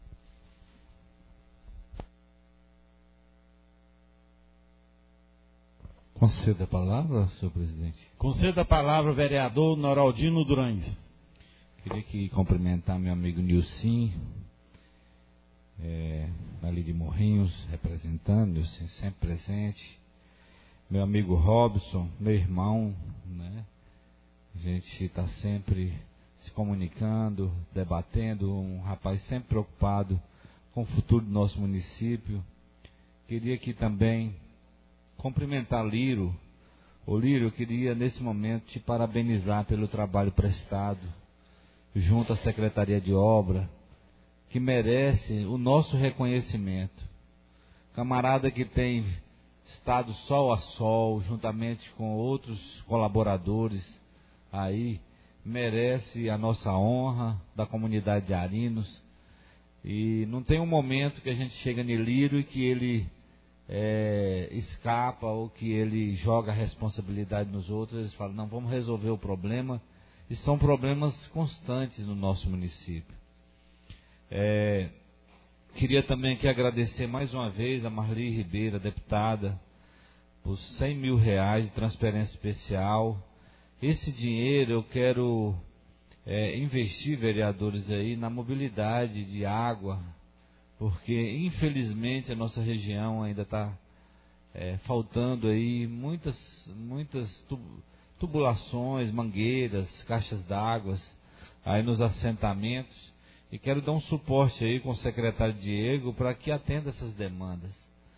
Conceda a palavra, senhor presidente. Conceda a palavra ao vereador Noraldino Durães. Queria aqui cumprimentar meu amigo Nilcim, é, ali de Morrinhos, representando, Nilcim sempre presente. Meu amigo Robson, meu irmão, né? A gente está sempre se comunicando, debatendo, um rapaz sempre preocupado com o futuro do nosso município. Queria aqui também cumprimentar Lírio. Ô Lírio, eu queria nesse momento te parabenizar pelo trabalho prestado junto à Secretaria de Obra, que merece o nosso reconhecimento. Camarada que tem estado sol a sol, juntamente com outros colaboradores aí, merece a nossa honra da comunidade de Arinos. E não tem um momento que a gente chega em Lírio e que ele é, escapa ou que ele joga a responsabilidade nos outros. Eles falam, não, vamos resolver o problema. E são problemas constantes no nosso município. É, queria também aqui agradecer mais uma vez a Marli Ribeiro, a deputada, por cem mil reais de transferência especial. Esse dinheiro eu quero é, investir, vereadores, aí na mobilidade de água, porque infelizmente a nossa região ainda está é, faltando aí muitas, muitas tubulações, mangueiras, caixas d'água aí nos assentamentos. E quero dar um suporte aí com o secretário Diego para que atenda essas demandas.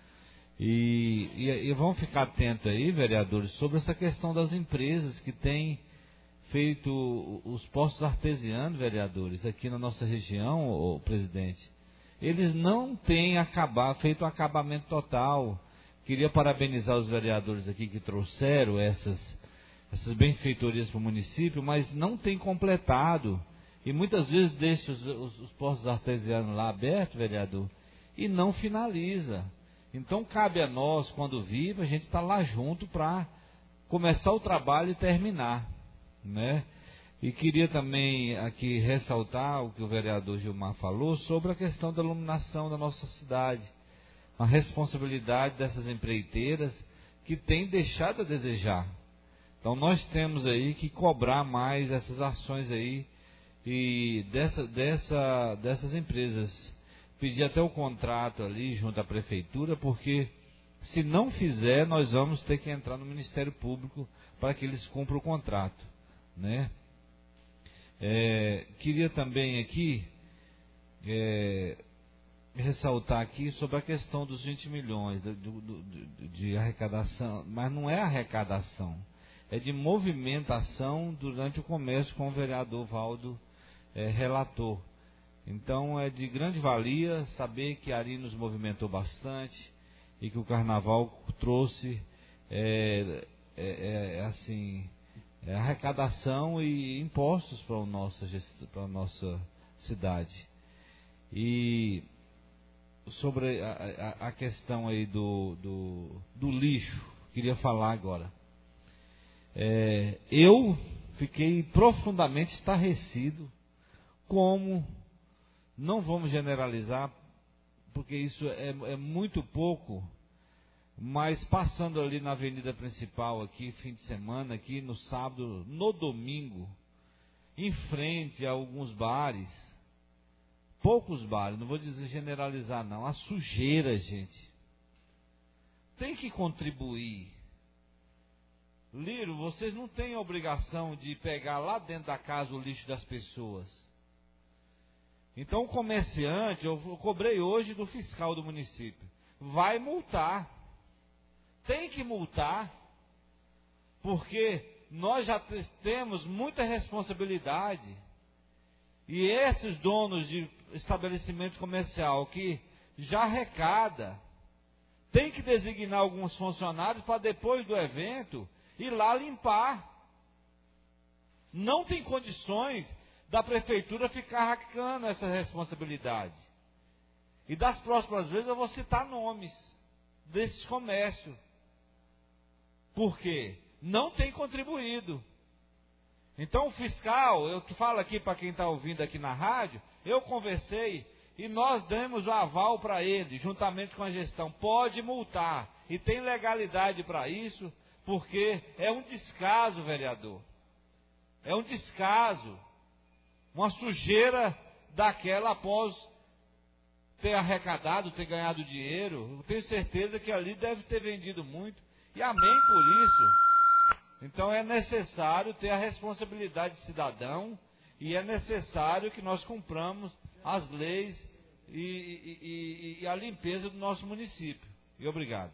E, e, e vamos ficar atentos aí, vereadores, sobre essa questão das empresas que têm feito os postos artesianos, vereadores, aqui na nossa região, ô, presidente. Eles não têm acabar, feito o acabamento total. Queria parabenizar os vereadores aqui que trouxeram essas, essas benfeitorias para o município, mas não tem completado. E muitas vezes deixa os, os, os postos artesianos lá abertos, vereador, e não finaliza. Então cabe a nós, quando vivo, a gente está lá junto para começar o trabalho e terminar, né? E queria também aqui ressaltar o que o vereador Gilmar falou sobre a questão da iluminação da nossa cidade. A responsabilidade dessas empreiteiras que têm deixado a desejar. Então nós temos aí que cobrar mais essas ações aí e dessa, dessa, dessas empresas. Pedir até o contrato ali junto à prefeitura, porque se não fizer, nós vamos ter que entrar no Ministério Público para que eles cumpram o contrato, né? É, queria também aqui é, ressaltar aqui sobre a questão dos vinte milhões de, de, de arrecadação, mas não é arrecadação, é de movimentação durante o comércio, como o vereador Valdo é, relatou. Então é de grande valia saber que Ari nos movimentou bastante e que o Carnaval trouxe é, é, é, assim, é, arrecadação e impostos para a nossa, para a nossa cidade. E sobre a, a, a questão aí do, do, do lixo, queria falar agora. É, eu fiquei profundamente estarrecido como... Não vamos generalizar, porque isso é, é muito pouco, mas passando ali na avenida principal aqui, fim de semana, aqui no sábado, no domingo, em frente a alguns bares, poucos bares, não vou dizer generalizar não, a sujeira, gente, tem que contribuir. Lírio, vocês não têm a obrigação de pegar lá dentro da casa o lixo das pessoas. Então o comerciante, eu cobrei hoje do fiscal do município, vai multar, tem que multar, porque nós já temos muita responsabilidade, e esses donos de estabelecimento comercial que já arrecada, tem que designar alguns funcionários para depois do evento ir lá limpar. Não tem condições da prefeitura ficar arcando essa responsabilidade. E das próximas vezes eu vou citar nomes desses comércios. Por quê? Não tem contribuído. Então o fiscal, eu que falo aqui para quem está ouvindo aqui na rádio, eu conversei e nós demos o aval para ele, juntamente com a gestão. Pode multar. E tem legalidade para isso, porque é um descaso, vereador. É um descaso. Uma sujeira daquela após ter arrecadado, ter ganhado dinheiro. Eu tenho certeza que ali deve ter vendido muito. E amém por isso. Então é necessário ter a responsabilidade de cidadão e é necessário que nós cumpramos as leis e, e, e, e a limpeza do nosso município. E obrigado.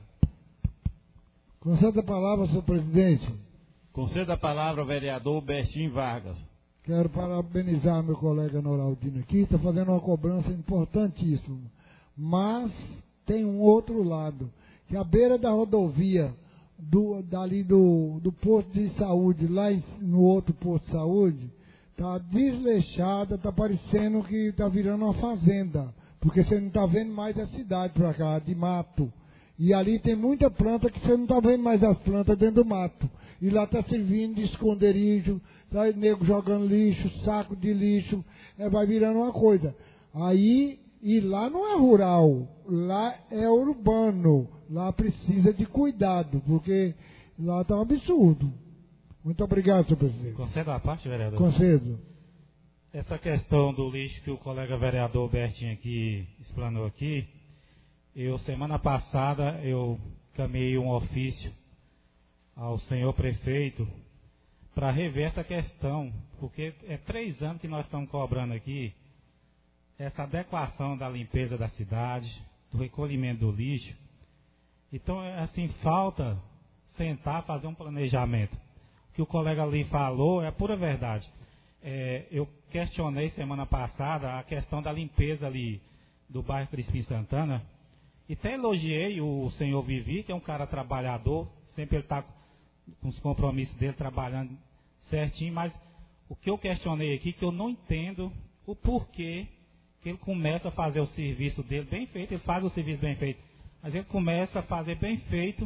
Conceda a palavra, senhor presidente. Conceda a palavra ao vereador Bertinho Vargas. Quero parabenizar meu colega Noraldino aqui, está fazendo uma cobrança importantíssima. Mas tem um outro lado, que a beira da rodovia, do, dali do, do posto de saúde, lá em, no outro posto de saúde, está desleixada, está parecendo que está virando uma fazenda, porque você não está vendo mais a cidade para cá, de mato. E ali tem muita planta que você não está vendo mais as plantas dentro do mato. E lá está servindo de esconderijo, está nego jogando lixo, saco de lixo, é, vai virando uma coisa. Aí, e lá não é rural, lá é urbano, lá precisa de cuidado, porque lá está um absurdo. Muito obrigado, senhor presidente. Conceda a parte, vereador? Concedo. Essa questão do lixo que o colega vereador Bertinho aqui explanou aqui, eu, semana passada, eu caminhei um ofício ao senhor prefeito para rever essa questão, porque é três anos que nós estamos cobrando aqui essa adequação da limpeza da cidade, do recolhimento do lixo. Então, assim, falta sentar, fazer um planejamento. O que o colega ali falou é a pura verdade. É, eu questionei semana passada a questão da limpeza ali do bairro Crispim Santana, e até elogiei o senhor Vivi, que é um cara trabalhador, sempre ele está com os compromissos dele trabalhando certinho, mas o que eu questionei aqui, que eu não entendo o porquê que ele começa a fazer o serviço dele bem feito, ele faz o serviço bem feito, mas ele começa a fazer bem feito,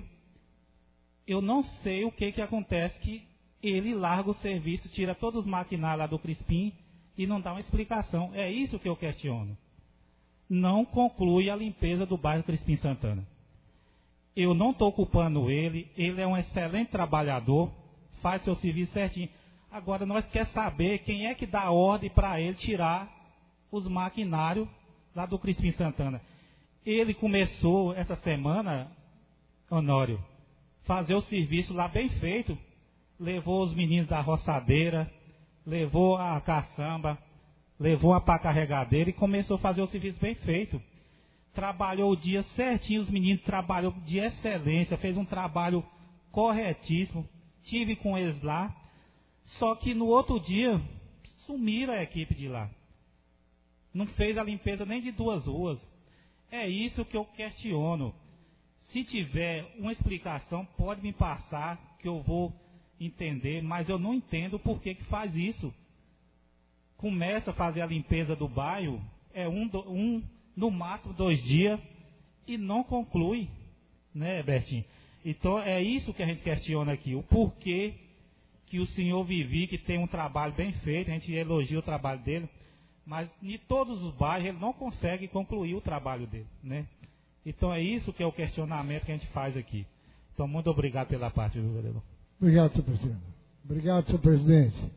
eu não sei o que que acontece, que ele larga o serviço, tira todos os maquinários lá do Crispim e não dá uma explicação. É isso que eu questiono. Não conclui a limpeza do bairro Crispim Santana. Eu não estou culpando ele, ele é um excelente trabalhador, faz seu serviço certinho. Agora nós queremos saber quem é que dá ordem para ele tirar os maquinários lá do Crispim Santana. Ele começou essa semana, Honório, fazer o serviço lá bem feito, levou os meninos da roçadeira, levou a caçamba, levou a pá carregadeira e começou a fazer o serviço bem feito. Trabalhou o dia certinho, os meninos trabalhou de excelência, fez um trabalho corretíssimo. Tive com eles lá, só que no outro dia sumiram a equipe de lá. Não fez a limpeza nem de duas ruas. É isso que eu questiono. Se tiver uma explicação, pode me passar, que eu vou entender, mas eu não entendo por que que faz isso. Começa a fazer a limpeza do bairro, é um, um no máximo dois dias, e não conclui, né, Bertinho? Então é isso que a gente questiona aqui, o porquê que o senhor Vivi, que tem um trabalho bem feito, a gente elogia o trabalho dele, mas em todos os bairros ele não consegue concluir o trabalho dele, né? Então é isso que é o questionamento que a gente faz aqui. Então muito obrigado pela parte, viu, vereador? Obrigado, senhor presidente. Obrigado, senhor presidente.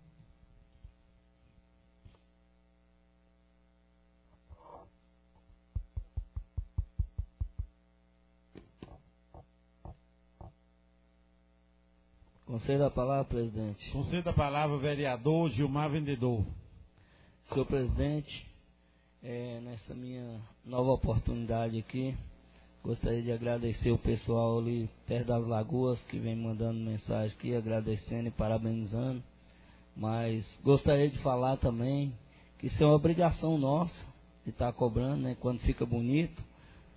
Conceda a palavra, presidente. Conceda a palavra ao vereador Gilmar Vendedor. Senhor presidente, é, nessa minha nova oportunidade aqui, gostaria de agradecer o pessoal ali perto das lagoas que vem mandando mensagem aqui, agradecendo e parabenizando. Mas gostaria de falar também que isso é uma obrigação nossa de estar cobrando, né, quando fica bonito.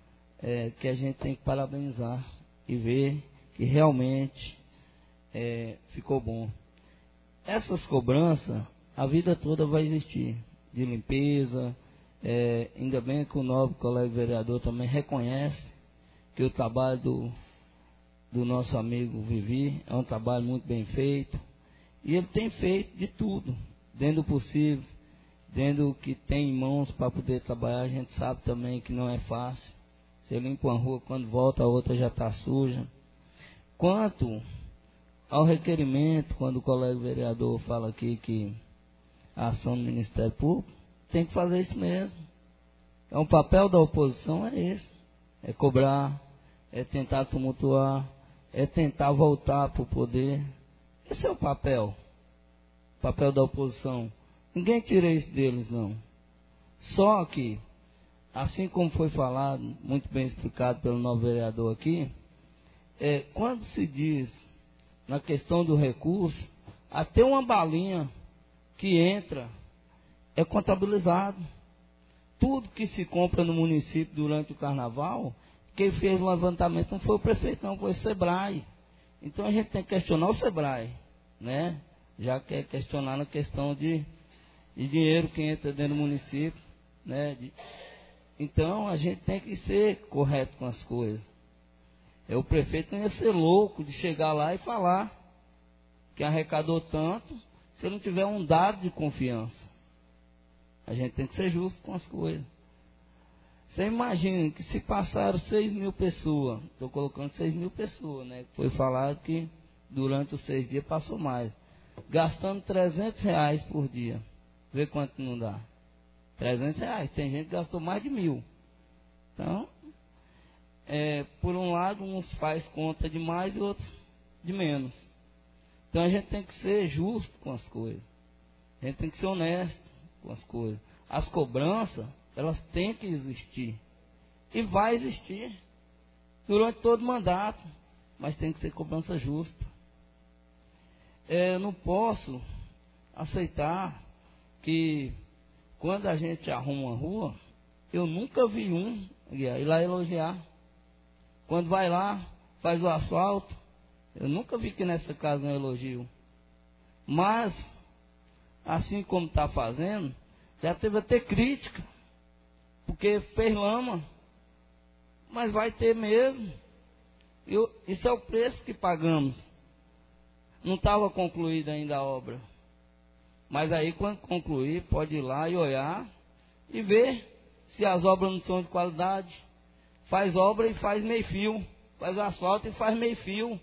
é, que a gente tem que parabenizar e ver que realmente é, ficou bom. Essas cobranças, a vida toda vai existir, de limpeza. É, ainda bem que o nobre colega vereador também reconhece que o trabalho do, do nosso amigo Vivi é um trabalho muito bem feito. E ele tem feito de tudo, dentro do possível, dentro do que tem em mãos para poder trabalhar. A gente sabe também que não é fácil. Você limpa uma rua, quando volta a outra já está suja. Quanto ao requerimento, quando o colega vereador fala aqui que a ação do Ministério Público, tem que fazer isso mesmo. É um papel da oposição, é esse. É cobrar, é tentar tumultuar, é tentar voltar para o poder. Esse é o papel. O papel da oposição. Ninguém tira isso deles, não. Só que, assim como foi falado, muito bem explicado pelo novo vereador aqui, é, quando se diz na questão do recurso, até uma balinha que entra é contabilizado. Tudo que se compra no município durante o carnaval, quem fez o levantamento não foi o prefeito, não, foi o SEBRAE. Então a gente tem que questionar o SEBRAE, né? Já que é questionar na questão de, de dinheiro que entra dentro do município, né? De, então a gente tem que ser correto com as coisas. É, o prefeito não ia ser louco de chegar lá e falar que arrecadou tanto, se não tiver um dado de confiança. A gente tem que ser justo com as coisas. Você imagina que se passaram seis mil pessoas, estou colocando seis mil pessoas, né? Foi falado que durante os seis dias passou mais. Gastando trezentos reais por dia. Vê quanto não dá. trezentos reais. Tem gente que gastou mais de mil. Então, é, por um lado, uns faz conta de mais e outros de menos. Então a gente tem que ser justo com as coisas. A gente tem que ser honesto com as coisas. As cobranças, elas têm que existir. E vai existir. Durante todo o mandato. Mas tem que ser cobrança justa. É, eu não posso aceitar que quando a gente arruma uma rua, eu nunca vi um ir lá elogiar. Quando vai lá, faz o asfalto, eu nunca vi que nessa casa um elogio. Mas, assim como está fazendo, já teve até crítica, porque fez lama, mas vai ter mesmo. Eu, isso é o preço que pagamos. Não estava concluída ainda a obra. Mas aí, quando concluir, pode ir lá e olhar e ver se as obras não são de qualidade. Faz obra e faz meio fio. Faz asfalto e faz meio fio.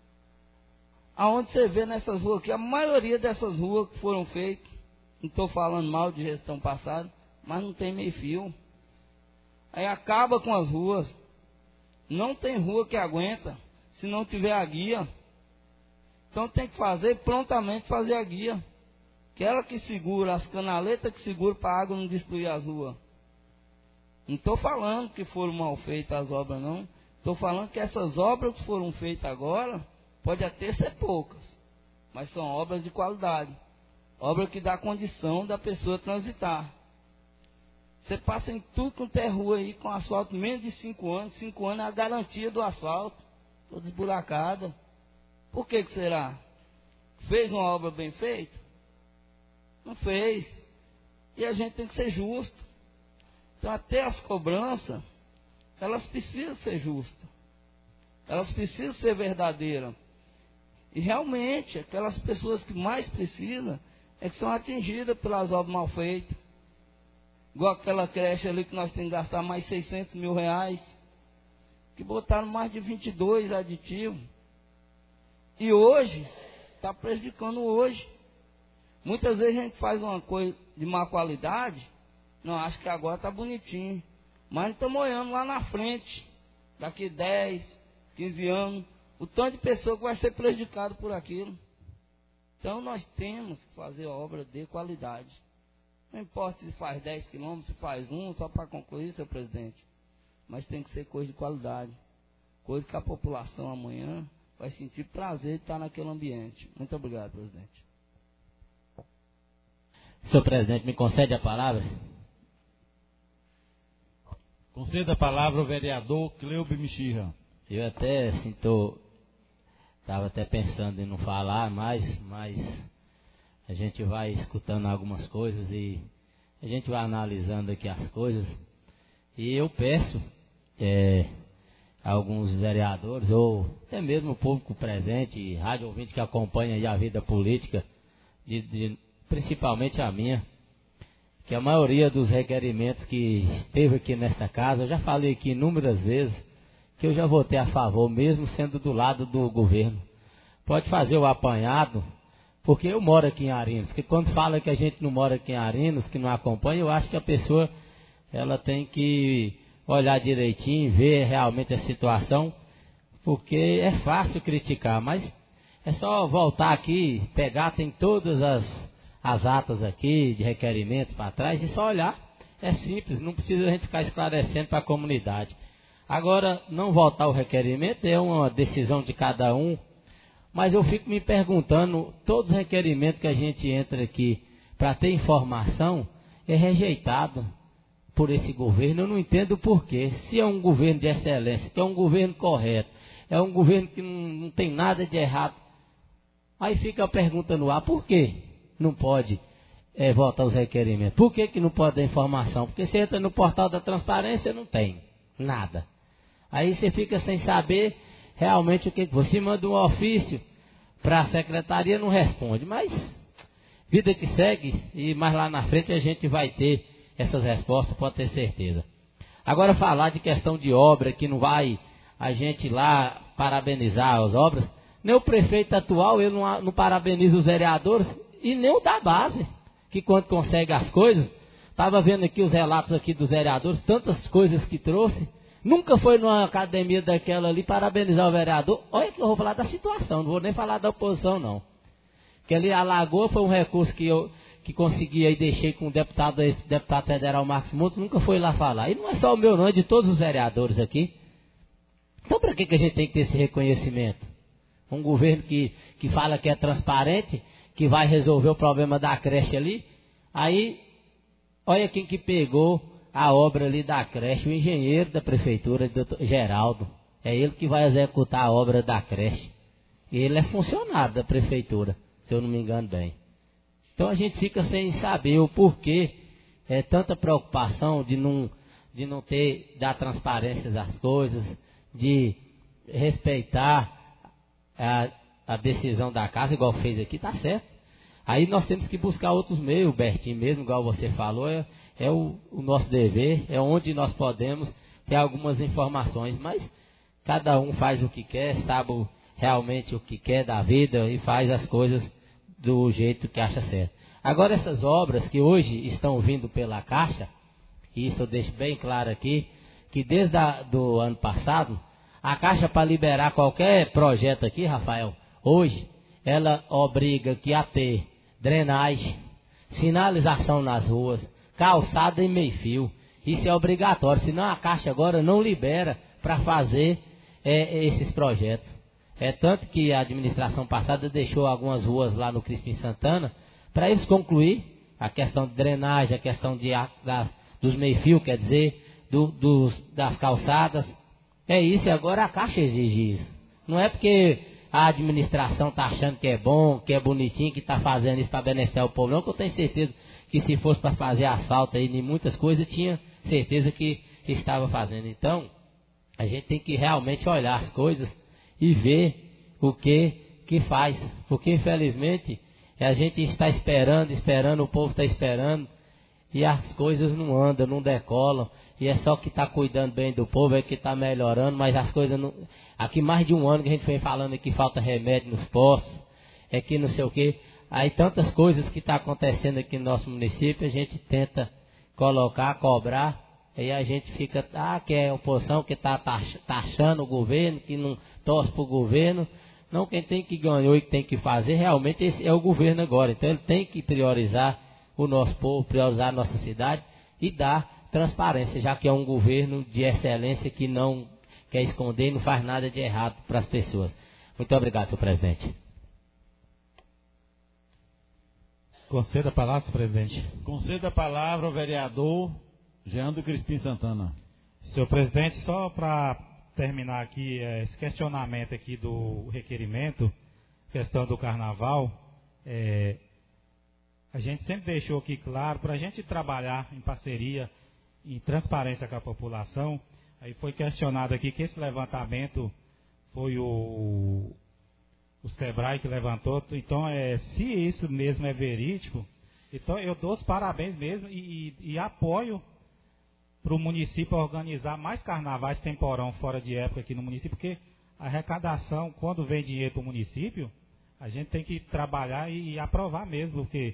Aonde você vê nessas ruas aqui, a maioria dessas ruas que foram feitas, não estou falando mal de gestão passada, mas não tem meio fio. Aí acaba com as ruas. Não tem rua que aguenta se não tiver a guia. Então tem que fazer, prontamente fazer a guia. Que ela que segura, as canaletas que segura para a água não destruir as ruas. Não estou falando que foram mal feitas as obras, não. Estou falando que essas obras que foram feitas agora, pode até ser poucas, mas são obras de qualidade. Obra que dá condição da pessoa transitar. Você passa em tudo quanto é rua aí com asfalto menos de cinco anos. Cinco anos é a garantia do asfalto. Toda esburacada. Por que que será? Fez uma obra bem feita? Não fez. E a gente tem que ser justo. Então até as cobranças, elas precisam ser justas. Elas precisam ser verdadeiras. E realmente, aquelas pessoas que mais precisam é que são atingidas pelas obras mal feitas. Igual aquela creche ali que nós temos que gastar mais seiscentos mil reais. Que botaram mais de vinte e dois aditivos. E hoje, está prejudicando hoje. Muitas vezes a gente faz uma coisa de má qualidade. Não, acho que agora está bonitinho. Mas não estamos olhando lá na frente. Daqui dez, quinze anos. O tanto de pessoa que vai ser prejudicado por aquilo. Então nós temos que fazer obra de qualidade. Não importa se faz dez quilômetros, se faz um, só para concluir, senhor presidente. Mas tem que ser coisa de qualidade. Coisa que a população amanhã vai sentir prazer de estar naquele ambiente. Muito obrigado, presidente. Senhor presidente, me concede a palavra? Conceda a palavra ao vereador Cleube Mexia. Eu até assim, tô, estava até pensando em não falar mais, mas a gente vai escutando algumas coisas e a gente vai analisando aqui as coisas. E eu peço é, a alguns vereadores, ou até mesmo o público presente, rádio ouvinte que acompanha aí a vida política, de, de, principalmente a minha, que a maioria dos requerimentos que teve aqui nesta casa, eu já falei aqui inúmeras vezes, que eu já votei a favor, mesmo sendo do lado do governo. Pode fazer o apanhado, porque eu moro aqui em Arinos, que quando fala que a gente não mora aqui em Arinos, que não acompanha, eu acho que a pessoa, ela tem que olhar direitinho, ver realmente a situação, porque é fácil criticar, mas é só voltar aqui, pegar, tem todas as... as atas aqui de requerimentos para trás e só olhar. É simples, não precisa a gente ficar esclarecendo para a comunidade. Agora, não votar o requerimento é uma decisão de cada um, mas eu fico me perguntando, todos os requerimentos que a gente entra aqui para ter informação é rejeitado por esse governo. Eu não entendo o porquê. Se é um governo de excelência, que é um governo correto, é um governo que não, não tem nada de errado, aí fica a pergunta no ar, por quê? Não pode é, votar os requerimentos. Por que, que não pode dar informação? Porque você entra no portal da transparência, não tem nada. Aí você fica sem saber realmente o que você manda um ofício para a secretaria, não responde. Mas vida que segue, e mais lá na frente a gente vai ter essas respostas, pode ter certeza. Agora falar de questão de obra, que não vai a gente lá parabenizar as obras, nem o prefeito atual, ele não, não parabeniza os vereadores, e nem o da base, que quando consegue as coisas, estava vendo aqui os relatos aqui dos vereadores, tantas coisas que trouxe, nunca foi numa academia daquela ali parabenizar o vereador. Olha que eu vou falar da situação, não vou nem falar da oposição não. Que ali a Lagoa foi um recurso que eu que consegui aí, deixei com o deputado, esse deputado federal Marcos Montes, nunca foi lá falar. E não é só o meu não, é de todos os vereadores aqui. Então para que, que a gente tem que ter esse reconhecimento? Um governo que, que fala que é transparente, que vai resolver o problema da creche ali. Aí, olha quem que pegou a obra ali da creche, o engenheiro da prefeitura, doutor Geraldo. É ele que vai executar a obra da creche. Ele é funcionário da prefeitura, se eu não me engano bem. Então a gente fica sem saber o porquê, é tanta preocupação de não, de não ter, dar transparência às coisas, de respeitar a a decisão da casa, igual fez aqui, tá certo. Aí nós temos que buscar outros meios, Bertinho mesmo, igual você falou, é, é o, o nosso dever, é onde nós podemos ter algumas informações, mas cada um faz o que quer, sabe realmente o que quer da vida e faz as coisas do jeito que acha certo. Agora essas obras que hoje estão vindo pela Caixa, e isso eu deixo bem claro aqui, que desde a, do ano passado, a Caixa para liberar qualquer projeto aqui, Rafael, hoje, ela obriga que a ter drenagem, sinalização nas ruas, calçada e meio-fio. Isso é obrigatório, senão a Caixa agora não libera para fazer é, esses projetos. É tanto que a administração passada deixou algumas ruas lá no Crispim Santana para eles concluir a questão de drenagem, a questão de, da, dos meio-fio, quer dizer, do, dos, das calçadas. É isso, e agora a Caixa exige isso. Não é porque a administração está achando que é bom, que é bonitinho, que está fazendo isso para beneficiar o povo, não, que eu tenho certeza que se fosse para fazer asfalto aí em muitas coisas, tinha certeza que estava fazendo. Então, a gente tem que realmente olhar as coisas e ver o que, que faz. Porque, infelizmente, a gente está esperando, esperando, o povo está esperando, e as coisas não andam, não decolam. E é só que está cuidando bem do povo, é que está melhorando, mas as coisas não... Aqui mais de um ano que a gente vem falando que falta remédio nos postos, é que não sei o quê. Aí tantas coisas que está acontecendo aqui no nosso município, a gente tenta colocar, cobrar, aí a gente fica, ah, que é oposição, que está taxando o governo, que não torce para o governo. Não, quem tem que ganhar e tem que fazer, realmente esse é o governo agora. Então ele tem que priorizar o nosso povo, priorizar a nossa cidade e dar transparência, já que é um governo de excelência que não quer esconder e não faz nada de errado para as pessoas. Muito obrigado, senhor presidente. Conceda a palavra, senhor presidente. Conceda a palavra ao vereador Jean do Crispim Santana. Senhor presidente, só para terminar aqui é, esse questionamento aqui do requerimento, questão do carnaval, é, a gente sempre deixou aqui claro, para a gente trabalhar em parceria, em transparência com a população, aí foi questionado aqui que esse levantamento foi o, o SEBRAE que levantou, então é, se isso mesmo é verídico, então eu dou os parabéns mesmo e, e, e apoio para o município organizar mais carnavais temporão fora de época aqui no município, porque a arrecadação, quando vem dinheiro para o município, a gente tem que trabalhar e, e aprovar mesmo, porque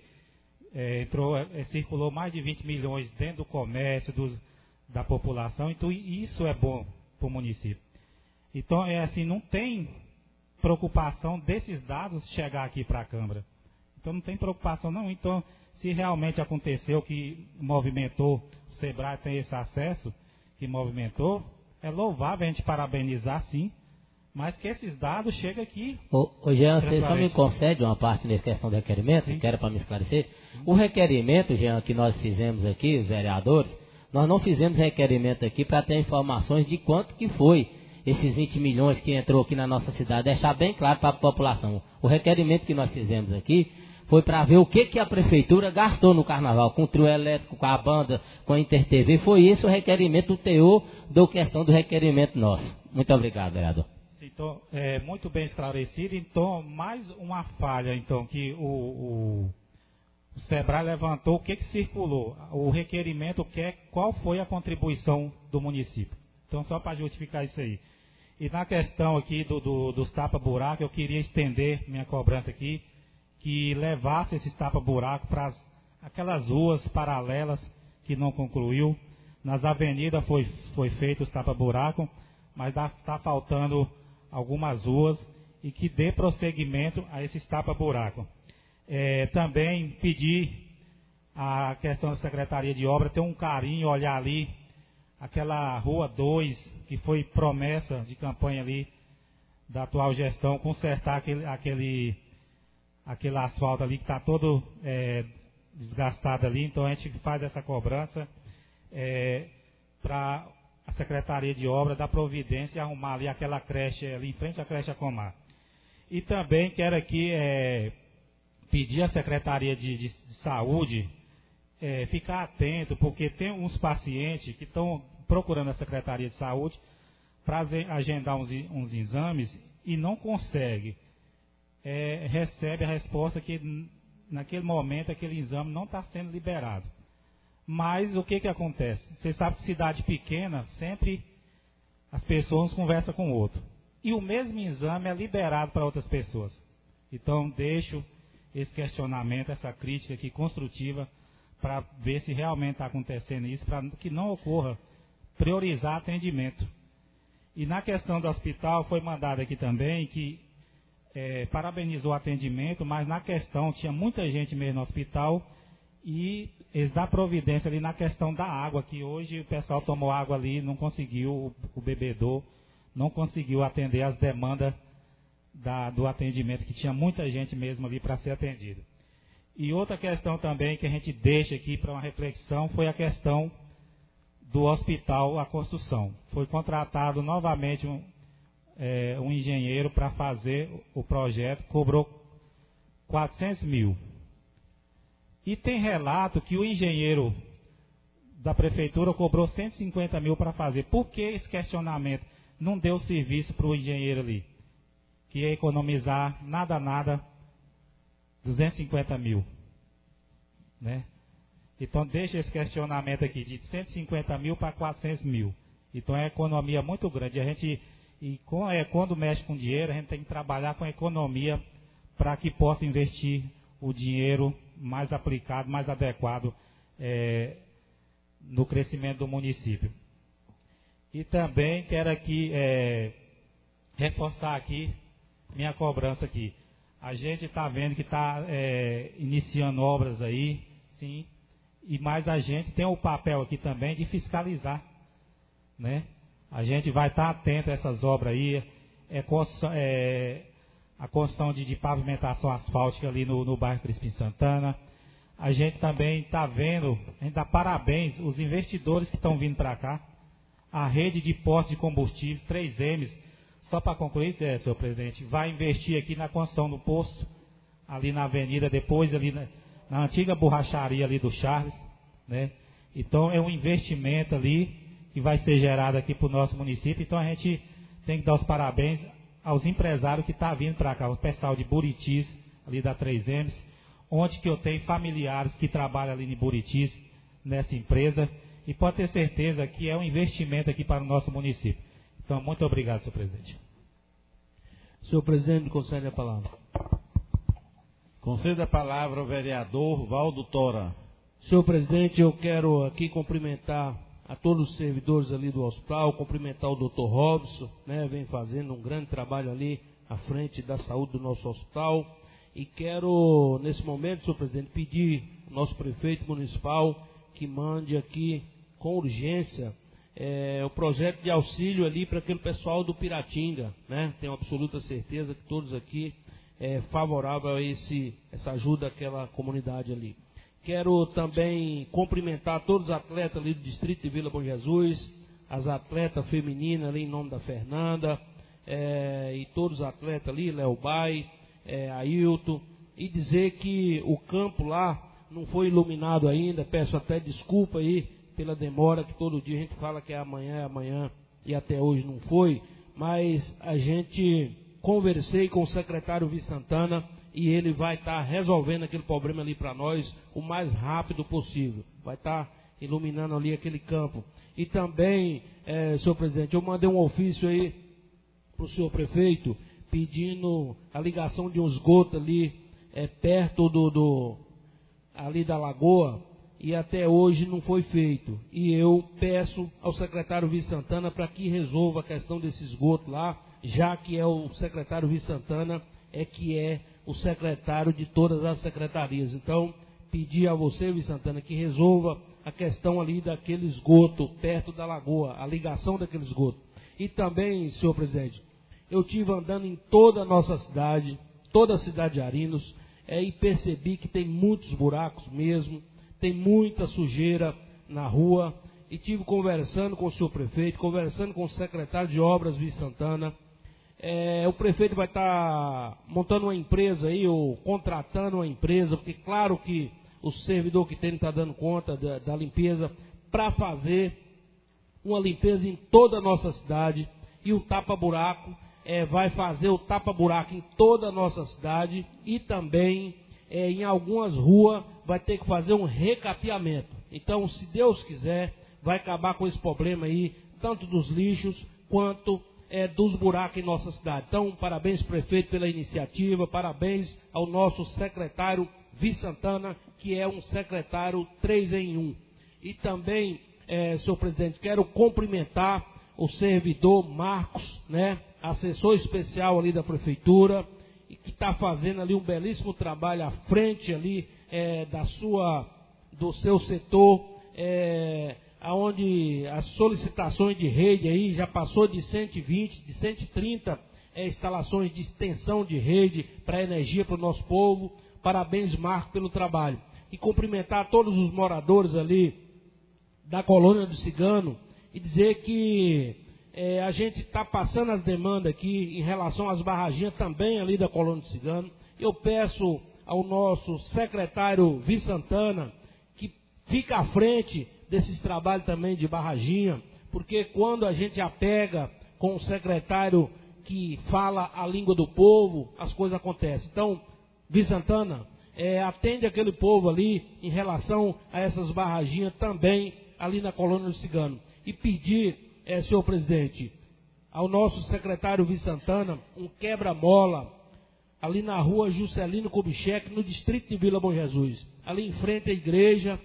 é, entrou, é, circulou mais de vinte milhões dentro do comércio, dos, da população, então isso é bom para o município. Então, é assim, não tem preocupação desses dados chegar aqui para a Câmara. Então, não tem preocupação não. Então, se realmente aconteceu que movimentou, o SEBRAE tem esse acesso, que movimentou, é louvável a gente parabenizar, sim, mas que esses dados cheguem aqui. Ô, ô Jean, você só me concede uma parte nessa questão do requerimento, sim, que era para me esclarecer. O requerimento, Jean, que nós fizemos aqui, os vereadores, nós não fizemos requerimento aqui para ter informações de quanto que foi esses vinte milhões que entrou aqui na nossa cidade, deixar bem claro para a população. O requerimento que nós fizemos aqui foi para ver o que, que a prefeitura gastou no carnaval, com o trio elétrico, com a banda, com a Inter-T V. Foi esse o requerimento, o teor da questão do requerimento nosso. Muito obrigado, vereador. Então, é, muito bem esclarecido. Então, mais uma falha, então, que o, o, o SEBRAE levantou, o que, que circulou? O requerimento quer qual foi a contribuição do município. Então, só para justificar isso aí. E na questão aqui do, do, dos tapa-buraco, eu queria estender minha cobrança aqui, que levasse esses tapa-buraco para aquelas ruas paralelas que não concluiu. Nas avenidas foi, foi feito os tapa-buraco, mas está faltando algumas ruas e que dê prosseguimento a esses tapa-buraco. É, também pedir a questão da Secretaria de Obra ter um carinho, olhar ali, aquela Rua dois, que foi promessa de campanha ali da atual gestão, consertar aquele, aquele, aquele asfalto ali que está todo é, desgastado ali. Então a gente faz essa cobrança é, para a Secretaria de Obra dar providência e arrumar ali aquela creche ali em frente à creche Acomar. E também quero aqui é, pedir à Secretaria de, de, de Saúde é, ficar atento, porque tem uns pacientes que estão procurando a Secretaria de Saúde para agendar uns, uns exames e não consegue. É, recebe a resposta que naquele momento aquele exame não está sendo liberado. Mas o que, que acontece? Você sabe que cidade pequena, sempre as pessoas conversam com o outro. E o mesmo exame é liberado para outras pessoas. Então, deixo esse questionamento, essa crítica aqui construtiva, para ver se realmente está acontecendo isso, para que não ocorra, priorizar atendimento. E na questão do hospital, foi mandado aqui também que é, parabenizou o atendimento, mas na questão, tinha muita gente mesmo no hospital, e eles dão providência ali na questão da água, que hoje o pessoal tomou água ali, não conseguiu, o, o bebedor não conseguiu atender as demandas da, do atendimento, que tinha muita gente mesmo ali para ser atendida. E outra questão também que a gente deixa aqui para uma reflexão foi a questão do hospital, a construção. Foi contratado novamente um, é, um engenheiro para fazer o projeto, cobrou quatrocentos mil. E tem relato que o engenheiro da prefeitura cobrou cento e cinquenta mil para fazer. Por que esse questionamento? Não deu serviço para o engenheiro ali, que ia economizar nada, nada, duzentos e cinquenta mil. Né? Então, deixa esse questionamento aqui, de cento e cinquenta mil para quatrocentos mil. Então, é uma economia muito grande. A gente, e com, é, quando mexe com dinheiro, a gente tem que trabalhar com a economia para que possa investir o dinheiro mais aplicado, mais adequado é, no crescimento do município. E também quero aqui é, reforçar aqui minha cobrança aqui. A gente está vendo que está é, iniciando obras aí, sim, e mais a gente tem o papel aqui também de fiscalizar, né? A gente vai estar tá atento a essas obras aí, é, é, a construção de, de pavimentação asfáltica ali no, no bairro Crispim Santana. A gente também está vendo, a gente dá parabéns os investidores que estão vindo para cá. a rede de postos de combustível, três M's, só para concluir, é, senhor presidente, vai investir aqui na construção do posto, ali na avenida, depois ali na, na antiga borracharia ali do Charles, né? Então é um investimento ali que vai ser gerado aqui para o nosso município. Então a gente tem que dar os parabéns aos empresários que estão tá vindo para cá, o pessoal de Buritis, ali da três M's, onde que eu tenho familiares que trabalham ali em Buritis, nessa empresa, e pode ter certeza que é um investimento aqui para o nosso município. Então, muito obrigado, senhor presidente. Senhor presidente, me concede a palavra. Conceda a palavra ao vereador Valdo Tora. Senhor presidente, eu quero aqui cumprimentar a todos os servidores ali do hospital, cumprimentar o doutor Robson, né, vem fazendo um grande trabalho ali à frente da saúde do nosso hospital. E quero, nesse momento, senhor presidente, pedir ao nosso prefeito municipal que mande aqui, com urgência, é, o projeto de auxílio ali para aquele pessoal do Piratinga, né? Tenho absoluta certeza que todos aqui é favorável a esse, essa ajuda àquela comunidade ali. Quero também cumprimentar todos os atletas ali do distrito de Vila Bom Jesus, as atletas femininas ali em nome da Fernanda, é, e todos os atletas ali, Léo Bai, é, Ailton, e dizer que o campo lá não foi iluminado ainda, peço até desculpa aí pela demora, que todo dia a gente fala que é amanhã, é amanhã, e até hoje não foi, mas a gente conversei com o secretário Vitor Santana, e ele vai estar tá resolvendo aquele problema ali para nós o mais rápido possível. Vai estar tá iluminando ali aquele campo. E também, é, senhor presidente, eu mandei um ofício aí para o senhor prefeito, pedindo a ligação de um esgoto ali, é, perto do, do, ali da lagoa, e até hoje não foi feito. E eu peço ao secretário Vitor Santana para que resolva a questão desse esgoto lá, já que é o secretário Vitor Santana, é que é o secretário de todas as secretarias. Então, pedir a você, Vitor Santana, que resolva a questão ali daquele esgoto perto da lagoa, a ligação daquele esgoto. E também, senhor presidente, eu estive andando em toda a nossa cidade, toda a cidade de Arinos, é, e percebi que tem muitos buracos mesmo, tem muita sujeira na rua, e estive conversando com o senhor prefeito, conversando com o secretário de obras, Vitor Santana. É, o prefeito vai estar tá montando uma empresa aí, ou contratando uma empresa, porque claro que o servidor que tem não está dando conta da, da limpeza, para fazer uma limpeza em toda a nossa cidade, e o tapa-buraco é, vai fazer o tapa-buraco em toda a nossa cidade, e também é, em algumas ruas vai ter que fazer um recapeamento. Então, se Deus quiser, vai acabar com esse problema aí, tanto dos lixos quanto É, dos buracos em nossa cidade. Então, parabéns, prefeito, pela iniciativa, parabéns ao nosso secretário Vitor Santana, que é um secretário três em um. E também, é, senhor presidente, quero cumprimentar o servidor Marcos, né, assessor especial ali da prefeitura, e que está fazendo ali um belíssimo trabalho à frente ali é, da sua, do seu setor, é, onde as solicitações de rede aí já passou de cento e vinte, de cento e trinta é, instalações de extensão de rede para energia para o nosso povo. Parabéns, Marco, pelo trabalho. E cumprimentar todos os moradores ali da colônia do Cigano e dizer que é, a gente está passando as demandas aqui em relação às barraginhas também ali da colônia do Cigano. Eu peço ao nosso secretário Vitor Santana que fique à frente desses trabalhos também de barraginha, porque quando a gente apega com o secretário que fala a língua do povo, as coisas acontecem. Então, Vitor Santana, é, atende aquele povo ali em relação a essas barraginhas também ali na colônia do Cigano. E pedir, é, senhor presidente, ao nosso secretário Vitor Santana, um quebra-mola ali na rua Juscelino Kubitschek, no distrito de Vila Bom Jesus, ali em frente à igreja,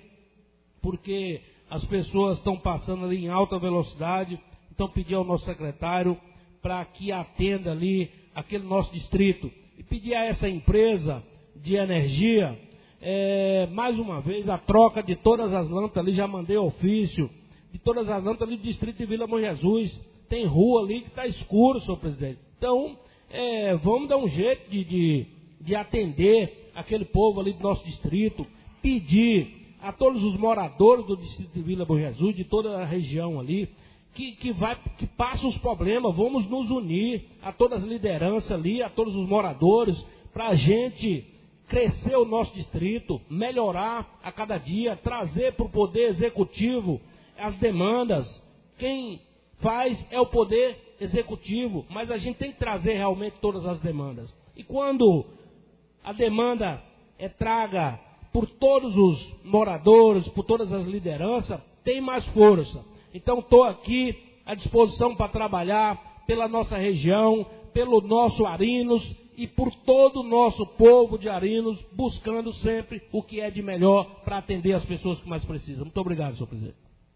porque as pessoas estão passando ali em alta velocidade. Então, pedir ao nosso secretário para que atenda ali aquele nosso distrito. E pedir a essa empresa de energia, é, mais uma vez, a troca de todas as lâmpadas ali. Já mandei ofício de todas as lâmpadas ali do distrito de Vila Bom Jesus. Tem rua ali que está escuro, senhor presidente. Então, é, vamos dar um jeito de, de, de atender aquele povo ali do nosso distrito. Pedir a todos os moradores do distrito de Vila Bom Jesus, de toda a região ali, que, que, vai, que passa os problemas. Vamos nos unir a todas as lideranças ali, a todos os moradores, para a gente crescer o nosso distrito, melhorar a cada dia, trazer para o poder executivo as demandas. Quem faz é o poder executivo, mas a gente tem que trazer realmente todas as demandas. E quando a demanda é traga por todos os moradores, por todas as lideranças, tem mais força. Então estou aqui à disposição para trabalhar pela nossa região, pelo nosso Arinos e por todo o nosso povo de Arinos, buscando sempre o que é de melhor para atender as pessoas que mais precisam. Muito obrigado, senhor presidente.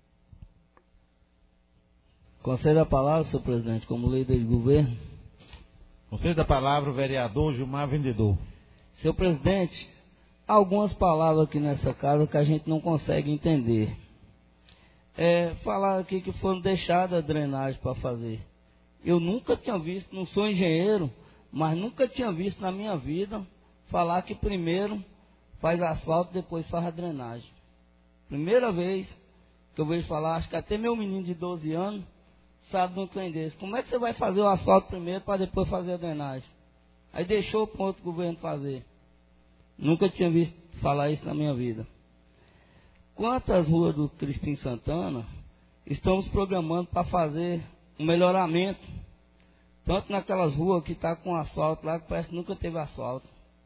Conceda a palavra, senhor presidente, como líder de governo. Conceda a palavra o vereador Gilmar Vendedor. Senhor presidente, há algumas palavras aqui nessa casa que a gente não consegue entender. É, falar aqui que foram deixadas a drenagem para fazer. Eu nunca tinha visto, não sou engenheiro, mas nunca tinha visto na minha vida falar que primeiro faz asfalto, depois faz a drenagem. Primeira vez que eu vejo falar, acho que até meu menino de doze anos sabe de um trem desse. Como é que você vai fazer o asfalto primeiro para depois fazer a drenagem? Aí deixou para outro governo fazer. Nunca tinha visto falar isso na minha vida. Quanto às ruas do Cristim Santana, estamos programando para fazer um melhoramento. Tanto naquelas ruas que está com asfalto lá, que parece que nunca teve asfalto.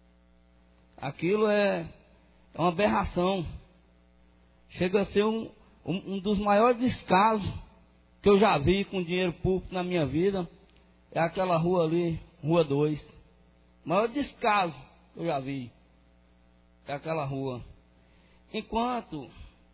Aquilo é, é uma aberração. Chega a ser um, um, um dos maiores descasos que eu já vi com dinheiro público na minha vida. É aquela rua ali, Rua dois. O maior descaso que eu já vi é aquela rua. Enquanto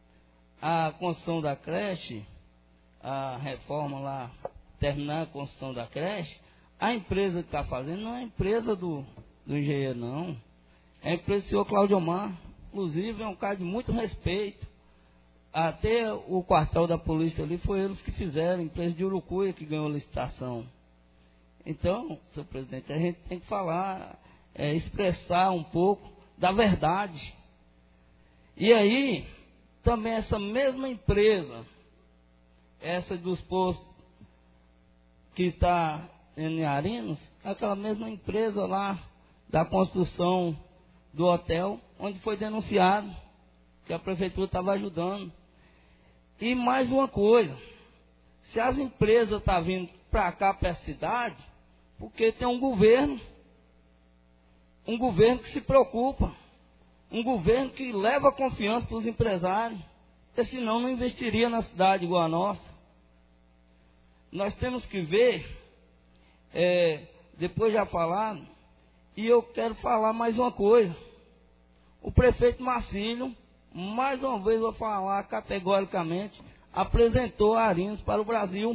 a construção da creche, a reforma lá, terminar a construção da creche, a empresa que está fazendo não é a empresa do, do engenheiro, não. É a empresa do senhor Cláudio Omar. Inclusive, é um cara de muito respeito. Até o quartel da polícia ali foi eles que fizeram, a empresa de Urucuia que ganhou a licitação. Então, senhor presidente, a gente tem que falar, é, expressar um pouco da verdade. E aí, também essa mesma empresa, essa dos postos que está em Arinos, aquela mesma empresa lá da construção do hotel, onde foi denunciado que a prefeitura estava ajudando. E mais uma coisa, se as empresas estão tá vindo para cá, para a cidade, porque tem um governo, um governo que se preocupa, um governo que leva confiança para os empresários, porque senão não investiria na cidade igual a nossa. Nós temos que ver, é, depois já falaram, e eu quero falar mais uma coisa. O prefeito Marcílio, mais uma vez vou falar categoricamente, apresentou Arinos para o Brasil.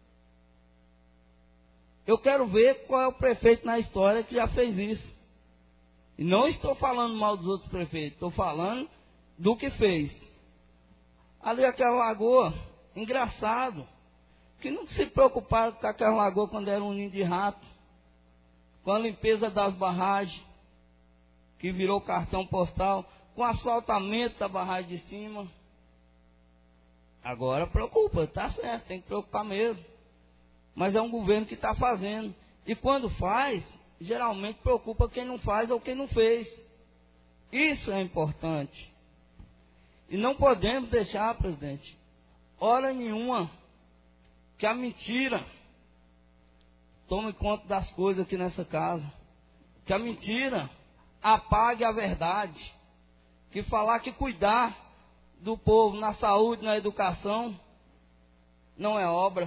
Eu quero ver qual é o prefeito na história que já fez isso. E não estou falando mal dos outros prefeitos, estou falando do que fez. Ali aquela lagoa, engraçado, que não se preocuparam com aquela lagoa quando era um ninho de rato, com a limpeza das barragens, que virou cartão postal, com o asfaltamento da barragem de cima. Agora preocupa, está certo, tem que preocupar mesmo. Mas é um governo que está fazendo. E quando faz, geralmente preocupa quem não faz ou quem não fez. Isso é importante. E não podemos deixar, presidente, hora nenhuma, que a mentira tome conta das coisas aqui nessa casa. Que a mentira apague a verdade. Que falar que cuidar do povo na saúde, na educação, não é obra.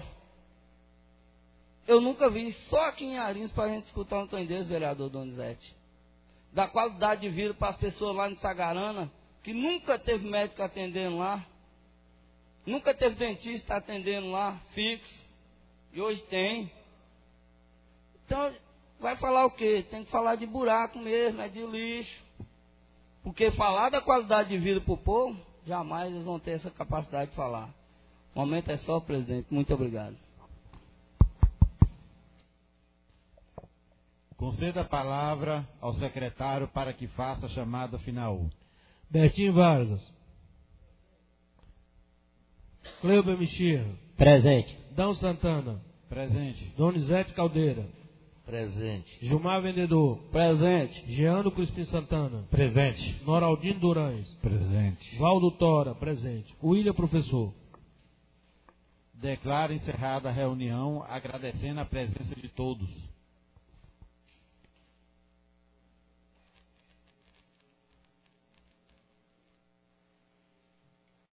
Eu nunca vi, só aqui em Arinos, para a gente escutar um trem desse, vereador Donizete. Da qualidade de vida para as pessoas lá em Sagarana, que nunca teve médico atendendo lá, nunca teve dentista atendendo lá, fixo, e hoje tem. Então, vai falar o quê? Tem que falar de buraco mesmo, é de lixo. Porque falar da qualidade de vida para o povo, jamais eles vão ter essa capacidade de falar. O momento é só, presidente. Muito obrigado. Conceda a palavra ao secretário para que faça a chamada final. Bertinho Vargas. Cleuber Mexia. Presente. Dão Santana. Presente. Donizete Caldeira. Presente. Gilmar Vendedor. Presente. Jeano Crispim Santana. Presente. Noraldino Durães. Presente. Valdo Tora. Presente. William Professor. Declaro encerrada a reunião, agradecendo a presença de todos.